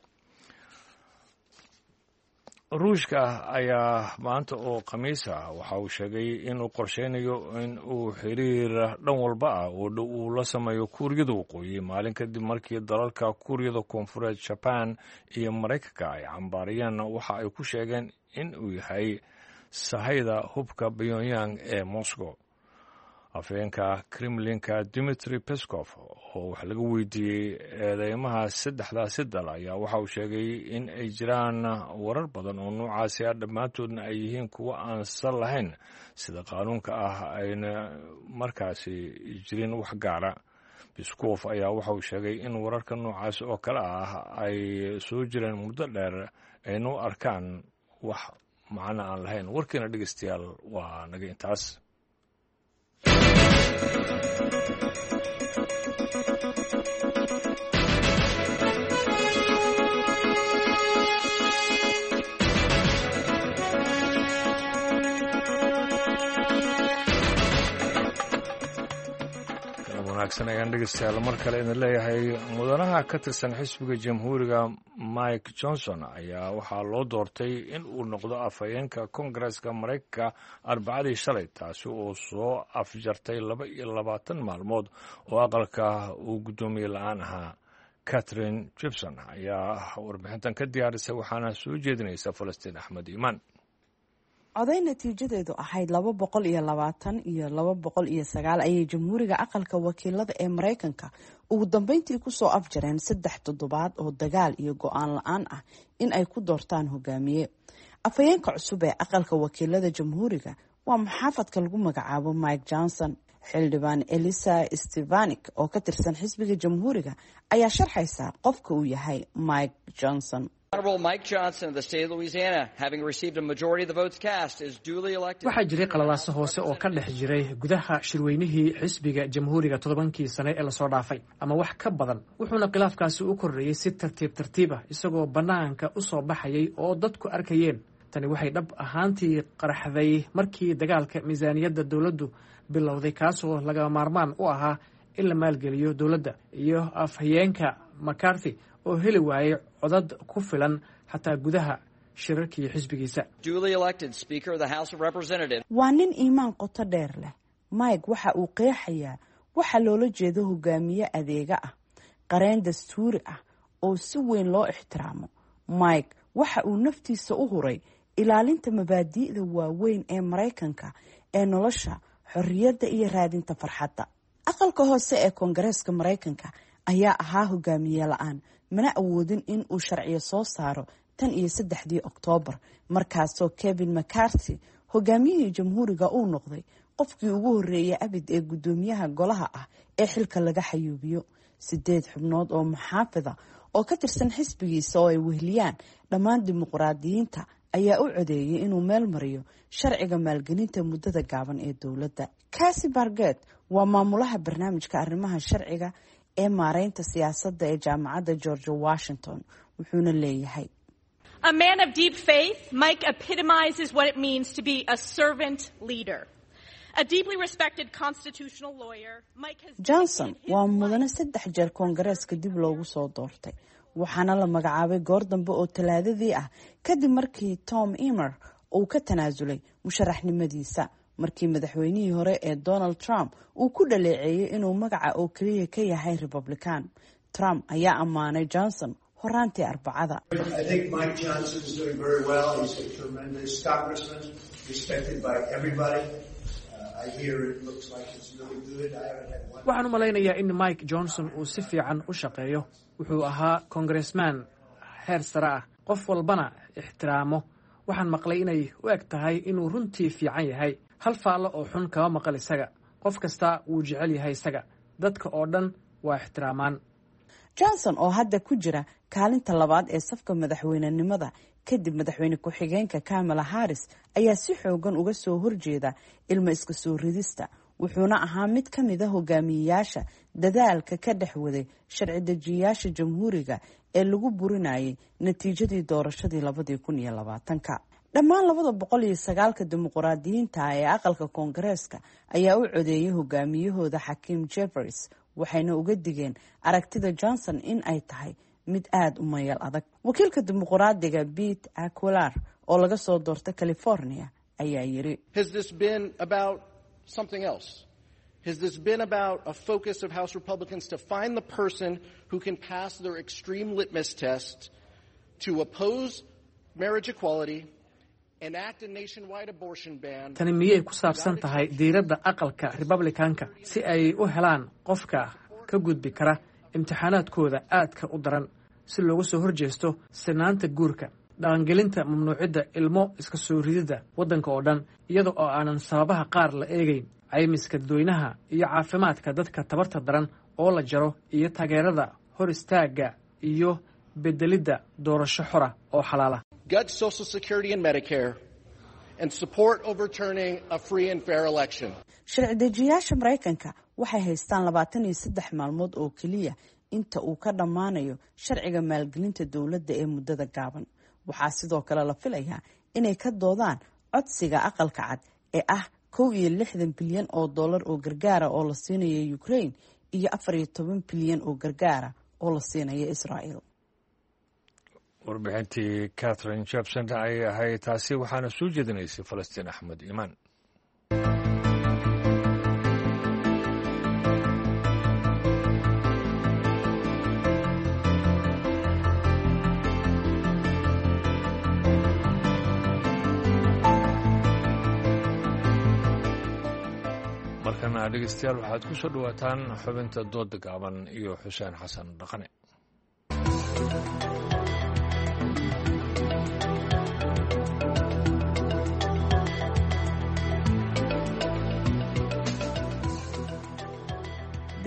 ruushka ayaa maanta oo khamiis ah waxa uu sheegay inuu qorsheynayo in uu xiriir dhan walba ah oo dhow uu la sameeyo kuuriyada waqooyi maalin kadib markii dalalka kuuriyada koonfureed, Jaban iyo Mareykanka ay cambaariyeen waxa ay ku sheegeen in uu yahay sahayda hubka Pyongyang ee Moscow. afhayeenka Kremlinka Dmitry Peskov oo wax laga weydiiyey eedeymaha saddexdaasi dal ayaa waxa uu sheegay in ay jiraan warar badan oo noocaasi ah, dhammaantoodna ay yihiin kuwo aan sal lahayn sida qaanuunka ah ayna markaasi jirin wax gaara. Peskov ayaa waxa uu sheegay in wararka noocaasi oo kale ah ay soo jireen muddo dheer ayna u arkaan wax macno aan lahayn. warkiina dhegeystayaal waa naga intaas. wanaagsan ayaan dhegeystayaal mar kale idin leeyahay. mudanaha ka tirsan xisbiga jamhuuriga Mike Johnson ayaa waxaa loo doortay in uu noqdo afhayeenka koongareeska Mareykanka arbacadii shalay, taasi oo soo afjartay laba iyo labaatan maalmood oo aqalka uu guddoomiye la-aan ahaa. Catherine Gibson ayaa warbixintan ka diyaarisay waxaana soo jeedinaysa Falastiin Axmed Iimaan. coday natiijadeedu ahayd laba boqol iyo labaatan iyo laba boqol iyo sagaal ayay jamhuuriga aqalka wakiilada ee Mareykanka ugu dambeyntii kusoo afjareen saddex toddobaad oo dagaal iyo go-aan la-aan ah in ay ku doortaan hogaamiye. afhayeenka cusub ee aqalka wakiilada jamhuuriga waa maxaafadka lagu magacaabo Mike Johnson. xildhibaan Elisa Stefanik oo ka tirsan xisbiga jamhuuriga ayaa sharxaysa qofka uu yahay Mike Johnson. waxaa jiray qalalaaso hoose oo ka dhex jiray gudaha shirweynihii xisbiga jamhuuriga todobankii sane ee lasoo dhaafay ama wax ka badan wuxuuna khilaafkaasi u korreeyey si tartiib tartiib ah isagoo bannaanka u soo baxayay oo dadku arkayeen tani waxay dhab ahaantii qaraxday markii dagaalka miisaaniyadda dowladdu bilowday kaasoo laga maarmaan u ahaa in la maalgeliyo dowladda iyo afhayeenka macarthy oo heli waayay codad ku filan xataa gudaha shirarkii xisbigiisa. waa nin iimaan qoto dheer leh. mike waxa uu qeexayaa waxa loola jeedo hogaamiye adeega ah, qareen dastuuri ah oo si weyn loo ixtiraamo. mike waxa uu naftiisa u huray ilaalinta mabaadi'da waaweyn ee Maraykanka ee nolosha, xorriyadda iyo raadinta farxadda. aqalka hoose ee koongareeska Maraykanka ayaa ahaa hogaamiye la'aan, mana awoodin in uu sharciyo soo saaro tan iyo saddexdii Oktoobar, markaasoo Kevin McCarthy hogaamiyihii jamhuuriga uu noqday qofkii ugu horreeyay abid ee guddoomiyaha golaha ah ee xilka laga xayuubiyo. sideed xubnood oo muxaafida oo ka tirsan xisbigiisa oo ay wehliyaan dhammaan dimuqraadiyiinta ayaa u codeeyay inuu meel mariyo sharciga maalgelinta muddada gaaban ee dowladda. Casey Bargett waa maamulaha barnaamijka arrimaha sharciga ee maareynta siyaasadda ee jaamacadda George Washington, wuxuuna leeyahay: A man of deep faith, Mike epitomizes what it means to be a servant leader. A deeply respected constitutional lawyer, Mike has Johnson waa mudane saddex jeer koongareeska dib loogu soo doortay, waxaana la magacaabay goor dambe oo talaadadii ah kadib markii Tom Emmer uu ka tanaasulay musharaxnimadiisa markii madaxweynihii hore ee Donald Trump uu ku dhaleeceeyay inuu magaca oo kaliya ka yahay Republican. Trump ayaa ammaanay Johnson horaantii Arbacada. I think Mike Johnson is doing very well. He's a tremendous congressman, respected by everybody. Uh, I hear it looks like it's really good. I haven't had one. waxaan u malaynayaa in Mike Johnson uu si fiican u shaqeeyo. wuxuu ahaa congressman heer sare ah, qof walbana ixtiraamo. waxaan maqlay inay u eg tahay inuu runtii fiican yahay. hal faallo oo xun kama maqal isaga. qof kasta wuu jecel yahay isaga. dadka oo dhan waa ixtiraamaan. Johnson oo hadda ku jira kaalinta labaad ee safka madaxweynenimada kadib madaxweyne ku-xigeenka Kamala Harris ayaa si xoogan uga soo horjeeda ilmo iska soo ridista, wuxuuna ahaa mid ka mid ah hogaamiyeyaasha dadaalka ka dhex waday sharci dejiyayaasha jamhuuriga ee lagu burinayay natiijadii doorashadii labadii kun iyo labaatanka. dhammaan labada boqol iyo sagaalka dimuqraadiyiinta ee aqalka koongareeska ayaa u codeeyay hogaamiyahooda Hakeem Jeffries, waxayna uga digeen aragtida Johnson in ay tahay mid aad u mayal adag. wakiilka dimuqraadiga Pete Aquilar oo laga soo doortay California ayaa yiri: Has this been about something else? Has this been about a focus of House Republicans to find the person who can pass their extreme litmus test to oppose marriage equality, enact a nationwide abortion ban? tani miyay ku saabsan tahay diiradda aqalka Republicanka si ay u helaan qofka ka gudbi kara imtixaanaadkooda aadka u daran si looga soo horjeesto sinaanta guurka, dhaqangelinta mamnuucidda ilmo iska soo ridida waddanka oo dhan iyada oo aanan sababaha qaar la eegayn, caymiska dadweynaha iyo caafimaadka dadka tabarta daran oo la jaro, iyo taageerada hor istaagga iyo bedelidda doorasho xora oo xalaala. Gut Social Security and Medicare, and support overturning a free and fair election. sharci dejiyayaasha Maraykanka waxay haystaan labaatan iyo saddex maalmood oo kaliya inta uu ka dhammaanayo sharciga maalgelinta dowladda ee muddada gaaban. waxaa sidoo kale la filayaa inay ka doodaan codsiga aqalka cad ee ah kow iyo lixdan bilyan oo dollar oo gargaara oo la siinayo Ukraine iyo afar iyo toban bilyan oo gargaara oo la siinayo Israel. warbixintii Catherine Jepson ay ahayd taasi, waxaana soo jeedinaysay Falastiin Axmed Imaan. markana dhegeystayaal waxaad ku soo dhawaataan xubinta dooda gaaban iyo Xuseen Xasan Dhaqane.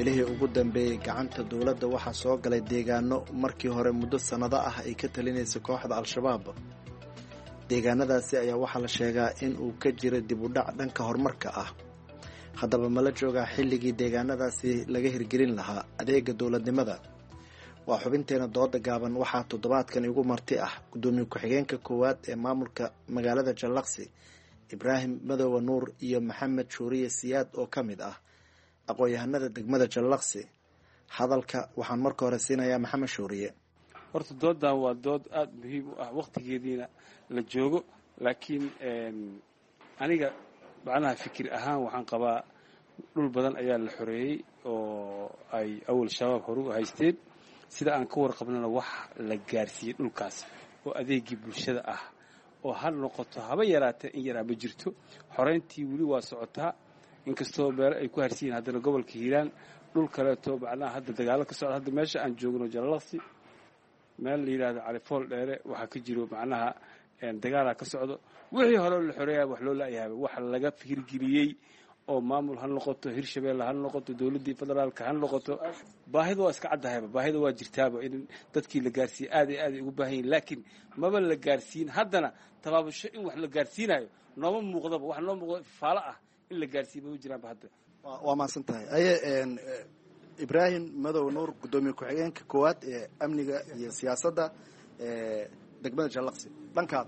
bilihii ugu dambeeyey gacanta dowladda waxaa soo galay deegaano markii hore muddo sannado ah ay ka talinaysay kooxda al-shabaab deegaanadaasi ayaa waxaa la sheegaa in uu ka jira dib u dhac dhanka horumarka ah haddaba mala joogaa xilligii deegaanadaasi laga hirgelin lahaa adeega dowladnimada waa xubinteena dooda gaaban waxaa toddobaadkan igu marti ah guddoomiye ku-xigeenka koowaad ee maamulka magaalada jallaqsi ibraahim madoowe nuur iyo maxamed shuuriye siyaad oo ka mid ah aqoon-yahanada degmada jallaqsi hadalka waxaan marka hore siinayaa maxamed shuuriye. horta doodan waa dood aada muhiim u ah waqtigeediina la joogo laakiin aniga macnaha fikir ahaan waxaan qabaa dhul badan ayaa la xoreeyey oo ay awal shabaab horu haysteen sida aan ka warqabnana wax la gaarsiiyey dhulkaas oo adeegii bulshada ah oo hal noqoto haba yaraatee in yaraa ma jirto xoreyntii weli waa socotaa inkastoo meelo ay ku harsiyiin haddana gobolka hiiraan dhul kaleeto macnaha hadda dagaalo ka socda hadda meesha aan joogno jallaqsi meel la yidhaahdo califool dheere waxaa ka jiro macnaha dagaalaa ka socdo wixii hore la xoreeyaa wax loo la'yahay wax laga hirgeliyey oo maamul ha noqoto hirshabeelle ha noqoto dowladdii federaalka ha noqoto baahida waa iska caddahayba baahida waa jirtaaba in dadkii la gaarsiiye aad iyo aad ay ugu baahan yihin laakiin maba la gaarsiin haddana tabaabasho in wax la gaarsiinayo nooma muuqdaba wax noo muuqdo faalo ah in la gaarsiiye mama jiraanba hadda waa mahadsan tahay aye ibraahim madow nuur guddoomiye ku-xigeenka koowaad ee amniga iyo siyaasadda ee degmada jallaqsi dhankaada.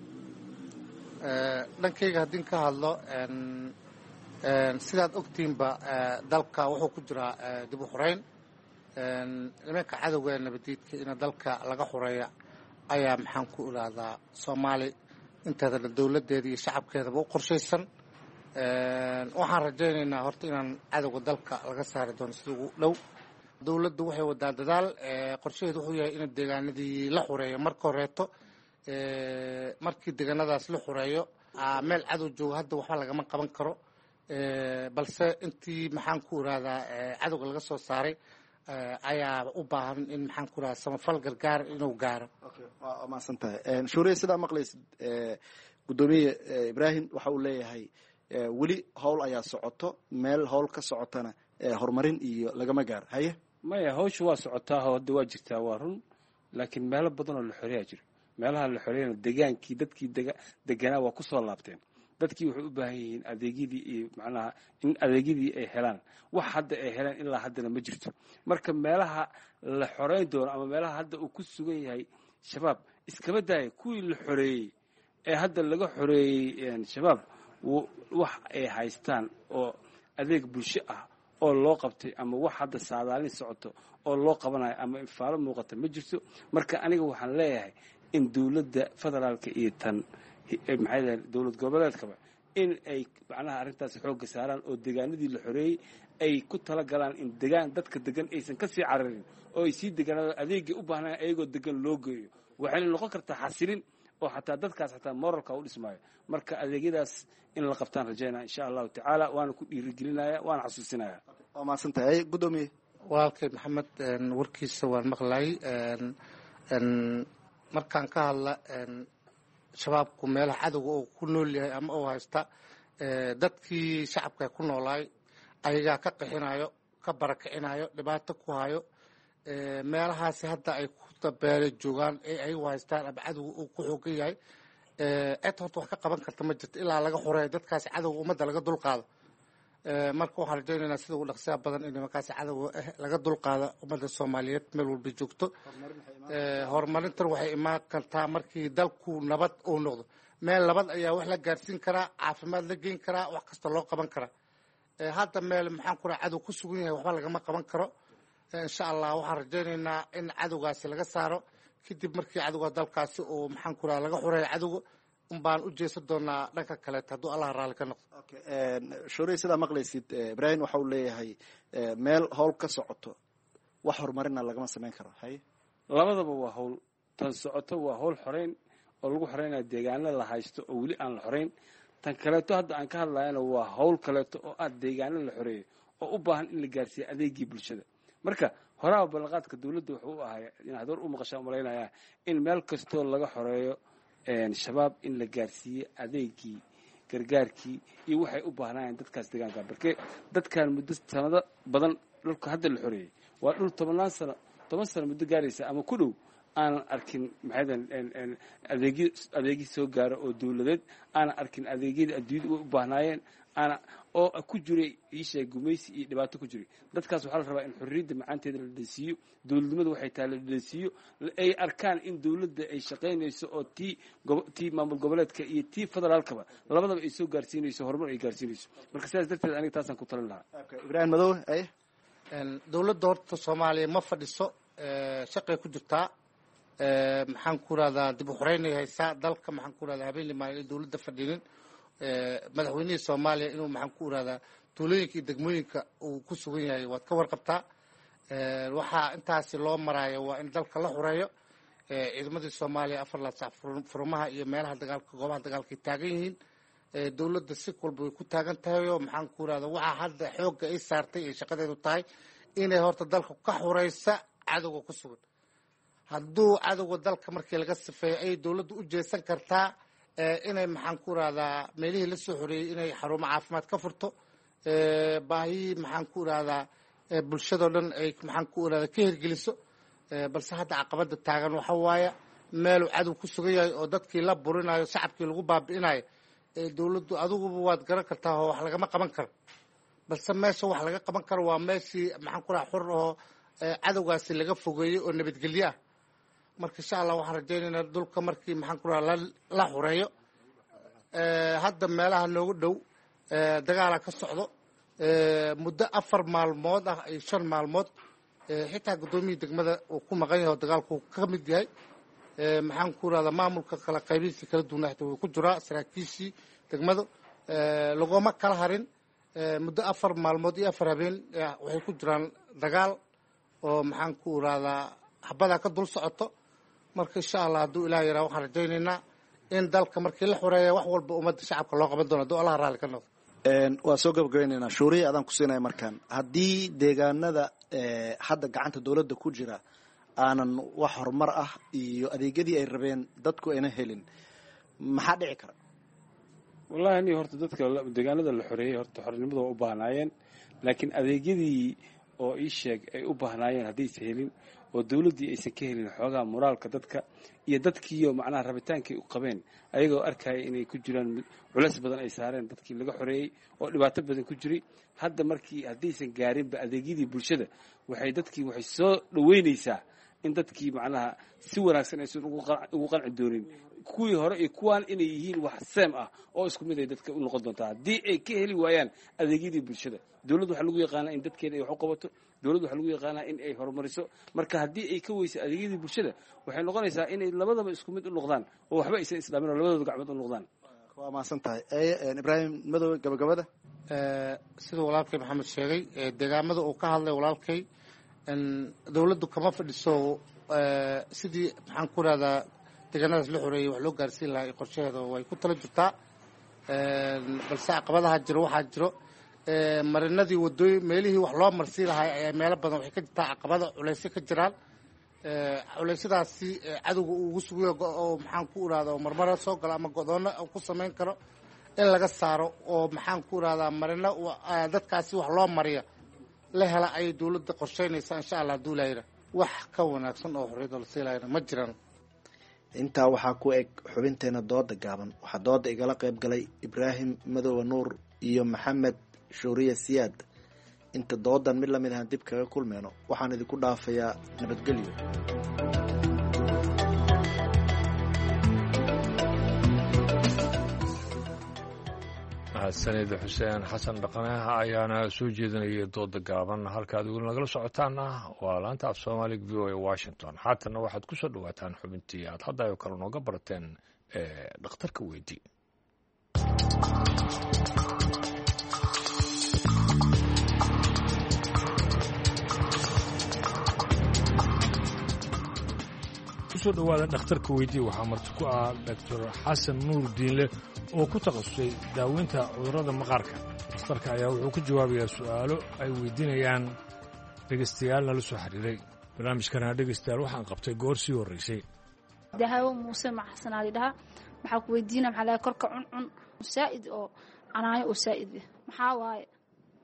dhankayga haddii ka hadlo sidaad ogtiinba dalka wuxuu ku jiraa dib u xoreyn nimanka cadowga ee nabadiidka ina dalka laga xoreeya ayaa maxaan ku ilaadaa soomaali inteedana dowladdeeda iyo shacabkeedaba u qorshaysan waxaan rajaynaynaa horta inaan cadowga dalka laga saari doono sida ugu dhow dowladdu waxay wadaa dadaal qorshaheedu wuxuu yahay in deegaanadii la xoreeyo marka horeeto markii deegaanadaas la xoreeyo meel cadow jooga hadda waxba lagama qaban karo balse intii maxaan ku iraadaa cadowga laga soo saaray ayaa u baahan in maxaan ku irahdaa samafal gargaar inuu gaaro. waa mahadsan tahay shuuriye sidaa maqlaysid guddoomiye ibraahim waxa uu leeyahay weli howl ayaa socoto meel howl ka socotana horumarin iyo lagama gaaro haye maya hawsha waa socotaa hadda waa jirtaa waa run laakiin meelo badan oo la xoreeyaa jiro meelaha la xoreeyana degaankii dadkii deganaa waa kusoo laabteen dadkii waxay u baahan yihiin adeegyadii iyo macnaha in adeegyadii ay helaan wax hadda ay helaan ilaa haddana ma jirto marka meelaha la xoreyn doono ama meelaha hadda uu ku sugan yahay shabaab iskaba daaya kuwii la xoreeyey ee hadda laga xoreeyey shabaab wax ay haystaan oo adeeg bulsho ah oo loo qabtay ama wax hadda saadaalin socoto oo loo qabanayo ama infaalo muuqata ma jirto marka aniga waxaan leeyahay in dowladda federaalka iyo tan maxay dahay dowlad goboleedkaba in ay macnaha arrintaas xoogga saaraan oo deegaanadii la xoreeyey ay ku tala galaan in degaan dadka degan aysan ka sii cararin oo ay sii degaanado adeegay u baahnaan ayagoo degan loo geeyo waxayna noqon kartaa xasilin oo xataa dadkaas xataa moralka u dhismaayo marka adeegyadaas in la qabtaan rajaynaa insha allahu tacaala waana ku dhiirigelinaya waana xasuusinaya. waa mahadsan tahay guddoomiye. walaalkay maxamed warkiisa waan maqlayay markaan ka hadla shabaabku meelaha cadowga oo ku nool yahay ama oo haysta dadkii shacabka ku noolaay ayagaa ka qixinayo ka barakicinayo dhibaato ku hayo meelahaasi hadda ay ku dabeele joogaan ee ayagu haystaan ama cadowga uu ku xoogan yahay cid horta wax ka qaban karta ma jirto ilaa laga xoreeyo dadkaasi cadowga ummadda laga dulqaado marka waxaan rajaynaynaa sida ugu dhaqsiyaa badan in nimankaasi cadowga ah laga dulqaado ummadda soomaaliyeed meel walba joogto horumarintan waxay imaan kartaa markii dalku nabad uu noqdo meel nabad ayaa wax la gaarsiin karaa caafimaad la geyn karaa wax kasta loo qaban karaa hadda meel maxaan ku raha cadow ku sugan yahay waxba lagama qaban karo insha allah waxaan rajaynaynaa in cadowgaasi laga saaro kadib markii cadowga dalkaasi uu maxaan ku raha laga xoreeyo cadowga un baan u jeesan doonaa dhanka kaleeto hadduu allah raalli ka noqdo. shuuriye sidaa maqlaysid ibraahim waxa uu leeyahay meel howl ka socoto wax horumarina lagama samayn karo haye labadaba waa hawl tan socoto waa hawl xoreyn oo lagu xoreynayo deegaano la haysto oo weli aan la xoreyn tan kaleeto hadda aan ka hadlayana waa hawl kaleeto oo ah deegaano la xoreeyo oo u baahan in la gaarsiiyo adeegii bulshada marka horaaba ballanqaadka dowladda wuxuu u ahay inaad hor u maqashaan malaynayaa in meel kastoo laga xoreeyo shabaab in la gaarsiiye adeegii gargaarkii iyo waxay u baahnaayeen dadkaas deegaanka marke dadkan muddo sanado badan dhulka hadda la xoreeyey waa dhul tobannaan sano toban sano muddo gaaraysa ama ku dhow aanan arkin maxaydan adeegyo adeegyo soo gaaro oo dawladeed aanan arkin adeegyada adduunyada u baahnaayeen aana oo ku jiray iisheeg gumaysi iyo dhibaato ku jiray dadkaas waxaa la rabaa in xorriyadda macaanteeda la dhadhansiiyo dawladnimada waxay tahay la dhadhansiiyo ay arkaan in dawladda ay shaqaynayso oo tii tii maamul goboleedka iyo tii federaalkaba labadaba ay soo gaarsiinayso horumar ay gaarsiinayso marka sidaas darteed aniga taasaan ku talin lahaa ibraahim madow ay dawladda horta soomaaliya ma fadhiso shaqay ku jirtaa maxaan ku rahdaa dib u xoreynay haysaa dalka maxaan ku rahdaa habeen limaan in dawladda fadhinin madaxweynihii soomaaliya inuu maxaan ku rahdaa tuulooyinka iyo degmooyinka uu ku sugan yahay waad ka warqabtaa waxaa intaasi loo maraayo waa in dalka la xoreeyo ciidamadii soomaaliya afar laasac furumaha iyo meelaha dagaalka goobaha dagaalka ay taagan yihiin dawladda si walba way ku taagan tahay oo maxaan ku rahdaa waxaa hadda xoogga ay saartay ay shaqadeedu tahay inay horta dalka ka xoreysa cadowga ku sugan hadduu cadowga dalka markii laga sifeeyo ayay dawladdu u jeesan kartaa inay maxaan ku rahdaa meelihii la soo xoreeyey inay xarumo caafimaad ka furto baahiyii maxaan ku rahdaa bulshadao dhan ay maxaan ku rahdaa ka hirgeliso balse hadda caqabada taagan waxa waaya meeluu cadow ku sugan yahay oo dadkii la burinayo shacabkii lagu baabi'inayo dawladdu adiguba waad garan kartaa oo wax lagama qaban karo balse meesha wax laga qaban karo waa meeshii maxaan ku rahaa xor oo cadowgaasi laga fogeeyey oo nabadgelyo ah marka insha allah waxaan rajaynaynaa dhulka markii maxaan ku rahaa la xoreeyo hadda meelaha noogu dhow dagaala ka socdo muddo afar maalmood ah iyo shan maalmood xitaa guddoomiyii degmada uu ku maqan yahay oo dagaalku ka mid yahay maxaan ku rahdaa maamulka kala qaybihiisii kala duwana xitaa wuu ku jiraa saraakiishii degmada lagoma kala harin muddo afar maalmood iyo afar habeen waxay ku jiraan dagaal oo maxaan ku rahdaa xabadaa ka dul socoto marka insha allah hadduu ilaah yaraa waxaan rajaynaynaa in dalka markii la xoreeya wax walba ummadda shacabka loo qaban doono hadduu allah raalli ka noqdo waa soo gabagabaynaynaa shuuriya adaan ku siinaya markaan haddii deegaanada hadda gacanta dawladda ku jira aanan wax horumar ah iyo adeegyadii ay rabeen dadku ayna helin maxaa dhici kara wallahi ani horta dadka deegaanada la xoreeyey horta xornimada waa u baahnaayeen laakiin adeegyadii oo ii sheeg ay u baahnaayeen haddaysa helin oo dawladdii aysan ka helin xoogaa moraalka dadka iyo dadkiiyo macnaha rabitaankay u qabeen ayagoo arkaya inay ku jiraan culays badan ay saareen dadkii laga xoreeyey oo dhibaato badan ku jiray hadda markii haddaysan gaarinba adeegyadii bulshada waxay dadkii waxay soo dhaweynaysaa in dadkii macnaha si wanaagsan aysan ugu qanci doonin kuwii hore iyo kuwaan inay yihiin wax seem ah oo isku mid ay dadka u noqon doontaa haddii ay ka heli waayaan adeegyadii bulshada dawladda waxaa lagu yaqaanaa in dadkeeda ay wax u qabato dawladda waxaa lagu yaqaanaa in ay horumariso marka haddii ay ka weyso adeegyadii bulshada waxay noqonaysaa inay labadaba isku mid u noqdaan oo waxba aysan islaamin oo labadooda gacmood u noqdaan waa mahadsan tahay ibraahim madow gabagabada siduu walaalkay maxamed sheegay deegaamada uu ka hadlay walaalkay dawladdu kama fadhiso sidii maxaan ku rahdaa deegaanadaas la xoreeyey wax loo gaarsiin lahaa iyo qorshaheeda way ku tala jirtaa balse caqabadaha jiro waxaa jiro marinadii wadooyin meelihii wax loo marsiin lahaa ayaa meelo badan waxay ka jirtaa caqabada culaysyo ka jiraan culeysyadaasi cadowga uu ugu sugayo oo maxaan ku irahda oo marmara soo galo ama godoonna ku samayn karo in laga saaro oo maxaan ku irahdaa marino dadkaasi wax loo mariya la hela ayay dawladda qorsheynaysaa insha allah hadduu ilaahayna wax ka wanaagsan oo xorriyadda la siilayna ma jiraan intaa waxaa ku eg xubinteena dooda gaaban waxaa dooda igala qayb galay ibraahim madoobe nuur iyo maxamed shuuriye siyaad inta doodan mid lamid ahaan dib kaga kulmeyno waxaan idinku dhaafayaa nabadgelyo mahadsanid xuseen xasan dhaqaneha ayaana soo jeedinayay dooda gaaban halkaad weli nagala socotaana waa laanta af soomaaliga v o a washington haatanna waxaad ku soo dhawaataan xubintii aad haddayo kale nooga barateen ee dhakhtarka weydii kusoo dhawaada dhakhtarka weydii waxaa marti ku ah doctor xasan nuur diinle oo ku takhasusay daaweynta cudurrada maqaarka dhakhtarka ayaa wuxuu ka jawaabayaa su'aalo ay weydiinayaan dhegaystayaal nala soo xiriiray barnaamijkana dhegaystayaal waxaan qabtay goor sii horraysay dahawo muuse maxasanaadi dhaha waxaa ku weydiina maxaa lahay korka cuncun saa'id oo canaayo oo saa'id ah maxaa waaye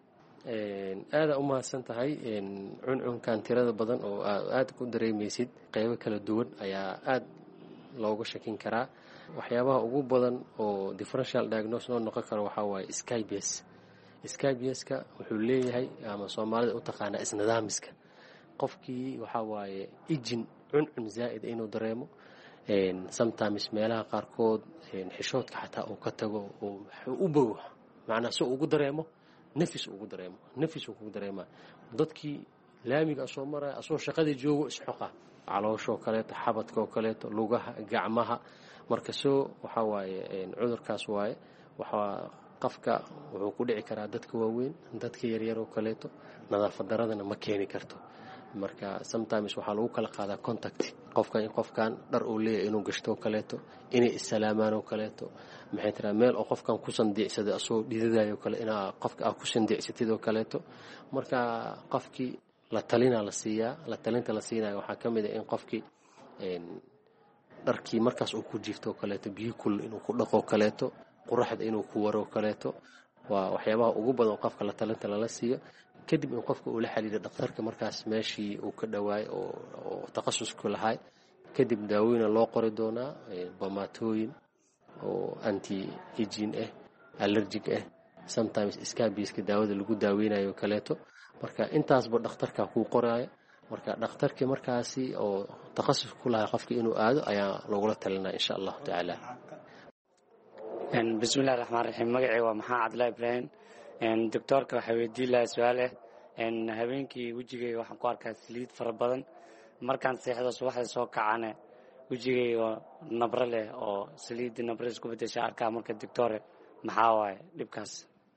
aada u mahadsan tahay cuncunkan tirada badan oo aad ku dareemaysid qeybo kala duwan ayaa aad looga shakin karaa. waxyaabaha ugu badan oo differential diagnosis noo noqon karo waxaa waaye scabies. scabiuska wuxuu leeyahay ama soomaalida u taqaanaa isnidaamiska. qofkii waxaa waaye ijin cuncun zaa'id inuu dareemo, sometimes meelaha qaarkood xishoodka xataa uu ka tago oo u bogo, macnaa si ugu dareemo nafis ugu dareemo nafis ugu dareema. dadkii laamiga soo maraya asoo shaqadii joogo isxoqa, calooshoo kaleeto, xabadkaoo kaleeto, lugaha, gacmaha. marka soo waxaa waaye cudurkaas waaye waxaa qofka wuxuu ku dhici karaa dadka waaweyn, dadka yaryar oo kaleeto. nadaafad daradana ma keeni karto. marka sometimes waxaa lagu kala qaadaa contact, qofkan in qofkan dhar uu leeyahay inuu gashto kaleeto, inay issalaamaan oo kaleeto, maxay tiraa meel oo qofkan ku sandiicsaday asoo dhidadayo kale inaa qofka aad ku sandiicsatid oo kaleeto. marka qofkii la talina la siiyaa, la talinta la siinayo waxaa ka mid ah in qofkii dharkii markaas uu ku jiifto kaleeto biyo kul inuu ku dhaqo kaleeto, quraxda inuu ku waro kaleeto. waa waxyaabaha ugu badan qofka la talinta lala siiyo. kadib in qofka uu la xiriiro dhakhtarka markaas meeshii uu ka dhawaay oo takhasusku lahay. kadib daawooyina loo qori doonaa, bamaatooyin oo anti aging ah, allergic ah, sometimes scabiska daawada lagu daaweynayo kaleeto. marka intaasba dhakhtarka kuu qoraayo. marka dhakhtarkii markaasi oo takhasus ku lahay qofka inuu aado ayaa lagula talinaa insha allahu tacaala. bismillahi raxmaan raxiim. magacay waa maxaa cabdillah ibraahim. doctoorka waxaa weydiin lahaa su-aale. habeenkii wejigayga waxaan ku arkaa saliid fara badan, markaan seexdo subaxda soo kacane wejigayga nabro leh oo saliidda nabro isku bedesha arkaa. marka doctore maxaa waaye dhibkaas?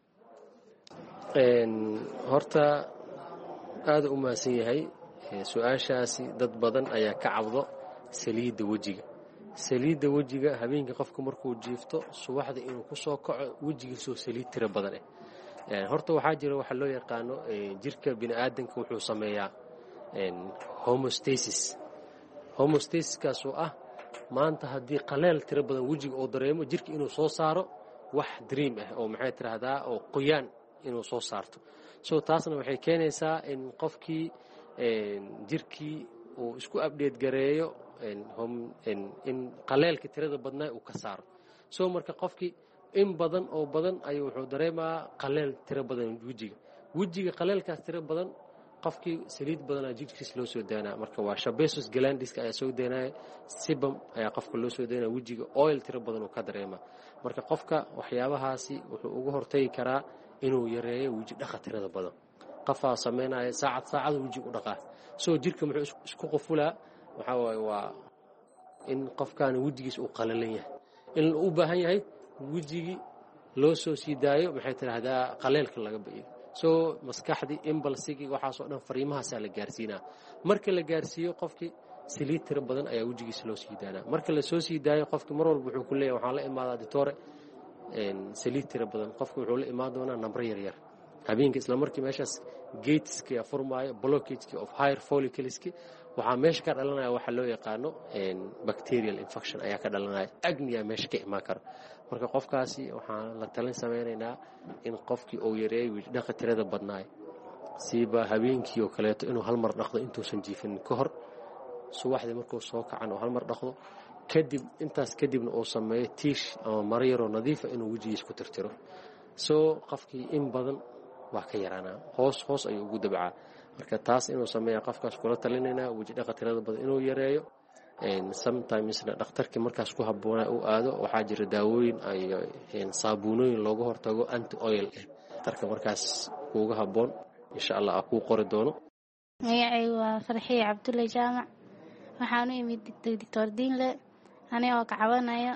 horta aada u mahadsan yahay su-aashaasi. dad badan ayaa ka cabdo saliidda wejiga. saliidda wejiga habeenkii qofku markuu jiifto subaxda inuu ku soo kaco wejigiisoo saliid tiro badan ah. horta waxaa jira waxa loo yaqaano jirka bini'aadanka wuxuu sameeyaa homostasis. homostasiskaasoo ah maanta haddii qaleel tiro badan wejiga oo dareemo jirka inuu soo saaro wax dream ah oo maxay tiraahdaa oo qoyaan inuu soo saarto. so taasna waxay keenaysaa in qofkii jirkii uu isku abdheed gareeyo in qaleelka tirada badnaa uu ka saaro. so marka qofkii in badan oo badan ayuu wuxuu dareemaa qaleel tiro badan wejiga. wejiga qaleelkaas tiro badan qofkii saliid badanaa jirkiis loo soo daanaa. marka waa shabesus glandiska ayaa soo daanaya, sibam ayaa qofka loo soo daanaya, wejiga oil tiro badan uu ka dareemaa. marka qofka waxyaabahaasi wuxuu uga hortagi karaa inuu yareeyo weji dhaqa tirada badan. qofaa sameynaya saacad saacad wejiga u dhaqaa. soo jirka muxuu isku qufulaa waxaa waaye waa in qofkaan wejigiis uu qalalan yahay, in u baahan yahay wejigii loo soo sii daayo maxay tiraahdaa qaleelka laga ba'iyo. soo maskaxdii imbalsigii waxaasoo dhan fariimahaasaa la gaarsiinaa. marka la gaarsiiyo qofkii saliid tiro badan ayaa wejigiisa loo sii daanaa. marka la soo sii daayo qofkii mar walba wuxuu ku leeyahay waxaan la imaadaa ditore saliid tiro badan. qofka wuxuu la imaan doonaa nambro yaryar habeenkii. isla markii meeshaas gateski furmaayo, blockageki of higher follicleski waxaa meesha ka dhalanaya waxa loo yaqaano bacterial infection ayaa ka dhalanaya. agniya meesha ka imaan kara. marka qofkaasi waxaan la talin sameynaynaa in qofkii uu yareeyo dhaqa tirada badnaay, siiba habeenkii oo kaleeto inuu hal mar dhaqdo intuusan jiifinin ka hor. subaxdii markuu soo kacan oo hal mar dhaqdo, kadib intaas kadibna uu sameeyo tiish ama maro yaroo nadiifa inuu wejigiis ku tirtiro. soo qofkii in badan waa ka yaraanaa, hoos hoos ayuu ugu dabcaa. marka taas inuu sameeya qofkaas kula talinaynaa weji dhaqa tirada badan inuu yareeyo. sometimesna dhakhtarkii markaas ku habboonaa u aado. waxaa jira daawooyin iyo saabuunooyin looga hortago anti oil ah. dhakhtarka markaas kuuga habboon insha allah aa kuu qori doono. magacaygu waa farxiye cabdulle jaamac. waxaan u imid doctor diinle anigoo ka cabanayo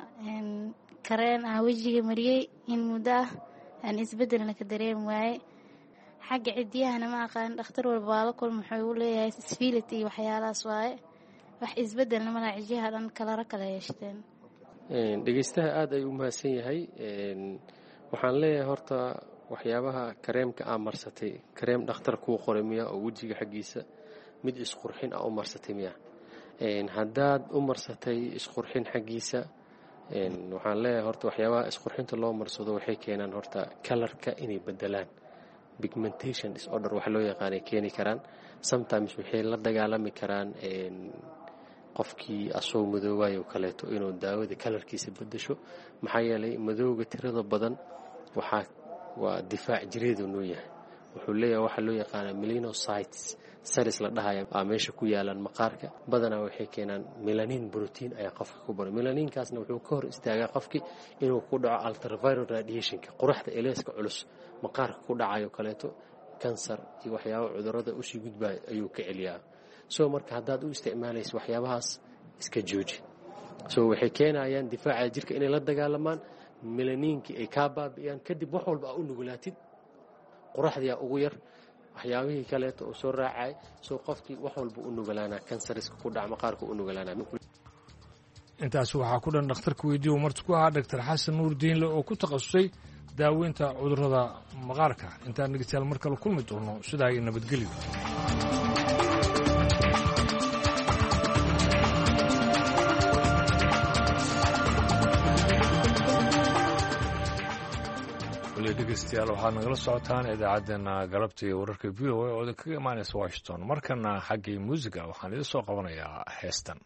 kareen aan wejiga mariyey in muddo ah aan isbedelna ka dareemi waaye. xagga cidiyahana ma aqaan, dhakhtar walba waa la kulma wuxuu u leeyahay sfilit iyo waxyaalahaas waaye. wax isbedelna malaa cijiyaha dhan kalara kala yeeshteen. dhegeystaha aad ayuu u mahadsan yahay. waxaan leeyahay horta waxyaabaha kareemka aa marsatay kareem dhakhtar kuu qoray miya oo wejiga xaggiisa mid isqurxin ah u marsatay miya? haddaad u marsatay isqurxin xaggiisa waxaan leeyahay horta waxyaabaha isqurxinta loo marsado waxay keenaan horta kalarka inay bedelaan. pigmentation disorder waxa loo yaqaanay keeni karaan. Sometimes waxay la dagaalami karaan qofkii asoo madoobayo kaleeto inuu daawada kalarkiisa bedesho, maxaa yeelay madowga tirada badan waxaa waa difaac jireed uu yahay. wuxuu leeyahay waxa loo yaqaan melanocytes cells la dhahayo aa meesha ku yaalan maqaarka, badanaa waxay keenaan melanin protein ay qofka ku baro. melaninkaasna wuxuu ka hor istaagaa qofkii inuu ku dhaco ultraviolet radiationka, qoraxda eleeska culus maqaarka ku dhacayo kaleeto, kansar iyo waxyaabo cudurrada u sii gudbaya ayuu ka celiyaa. soo marka haddaad u isticmaalayso waxyaabahaas iska jooji. soo waxay keenayaan difaaca jirka inay la dagaalamaan, melaninkii ay kaa baabi'iyaan, kadib wax walba aa u nugulaatid, qoraxdiyaa ugu yar, waxyaabihii kaleeto oo soo raacay, soo qofkii wax walba u nugulaanaa, kansariska ku dhac maqaarka u nugulaanaa. intaas waxaa ku dhan dhakhtarka weydiiye uu marti ku ahaa doctor xasan nuur diinle oo ku takhasusay daaweynta cudurrada maqaarka. intaan dhegeystayaal mar kale kulmi doono sidaa iyo nabadgelyo. dhegeystayaal waxaad nagala socotaan idaacaddeenna galabta iyo wararka v o a oo idinkaga imaanaysa washington. markana xaggii muusiga waxaan idin soo qabanayaa heestan.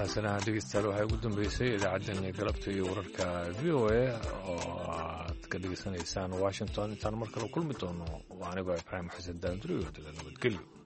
taasina dhegeystayaal waxay ugu dambeysay idaacaddeenii galabta iyo wararka v o a oo aad ka dhegeysanaysaan washington intaan mar kale kulmi doono waa anigoo ibraahim xasan daanduri oo dada nabadgelyo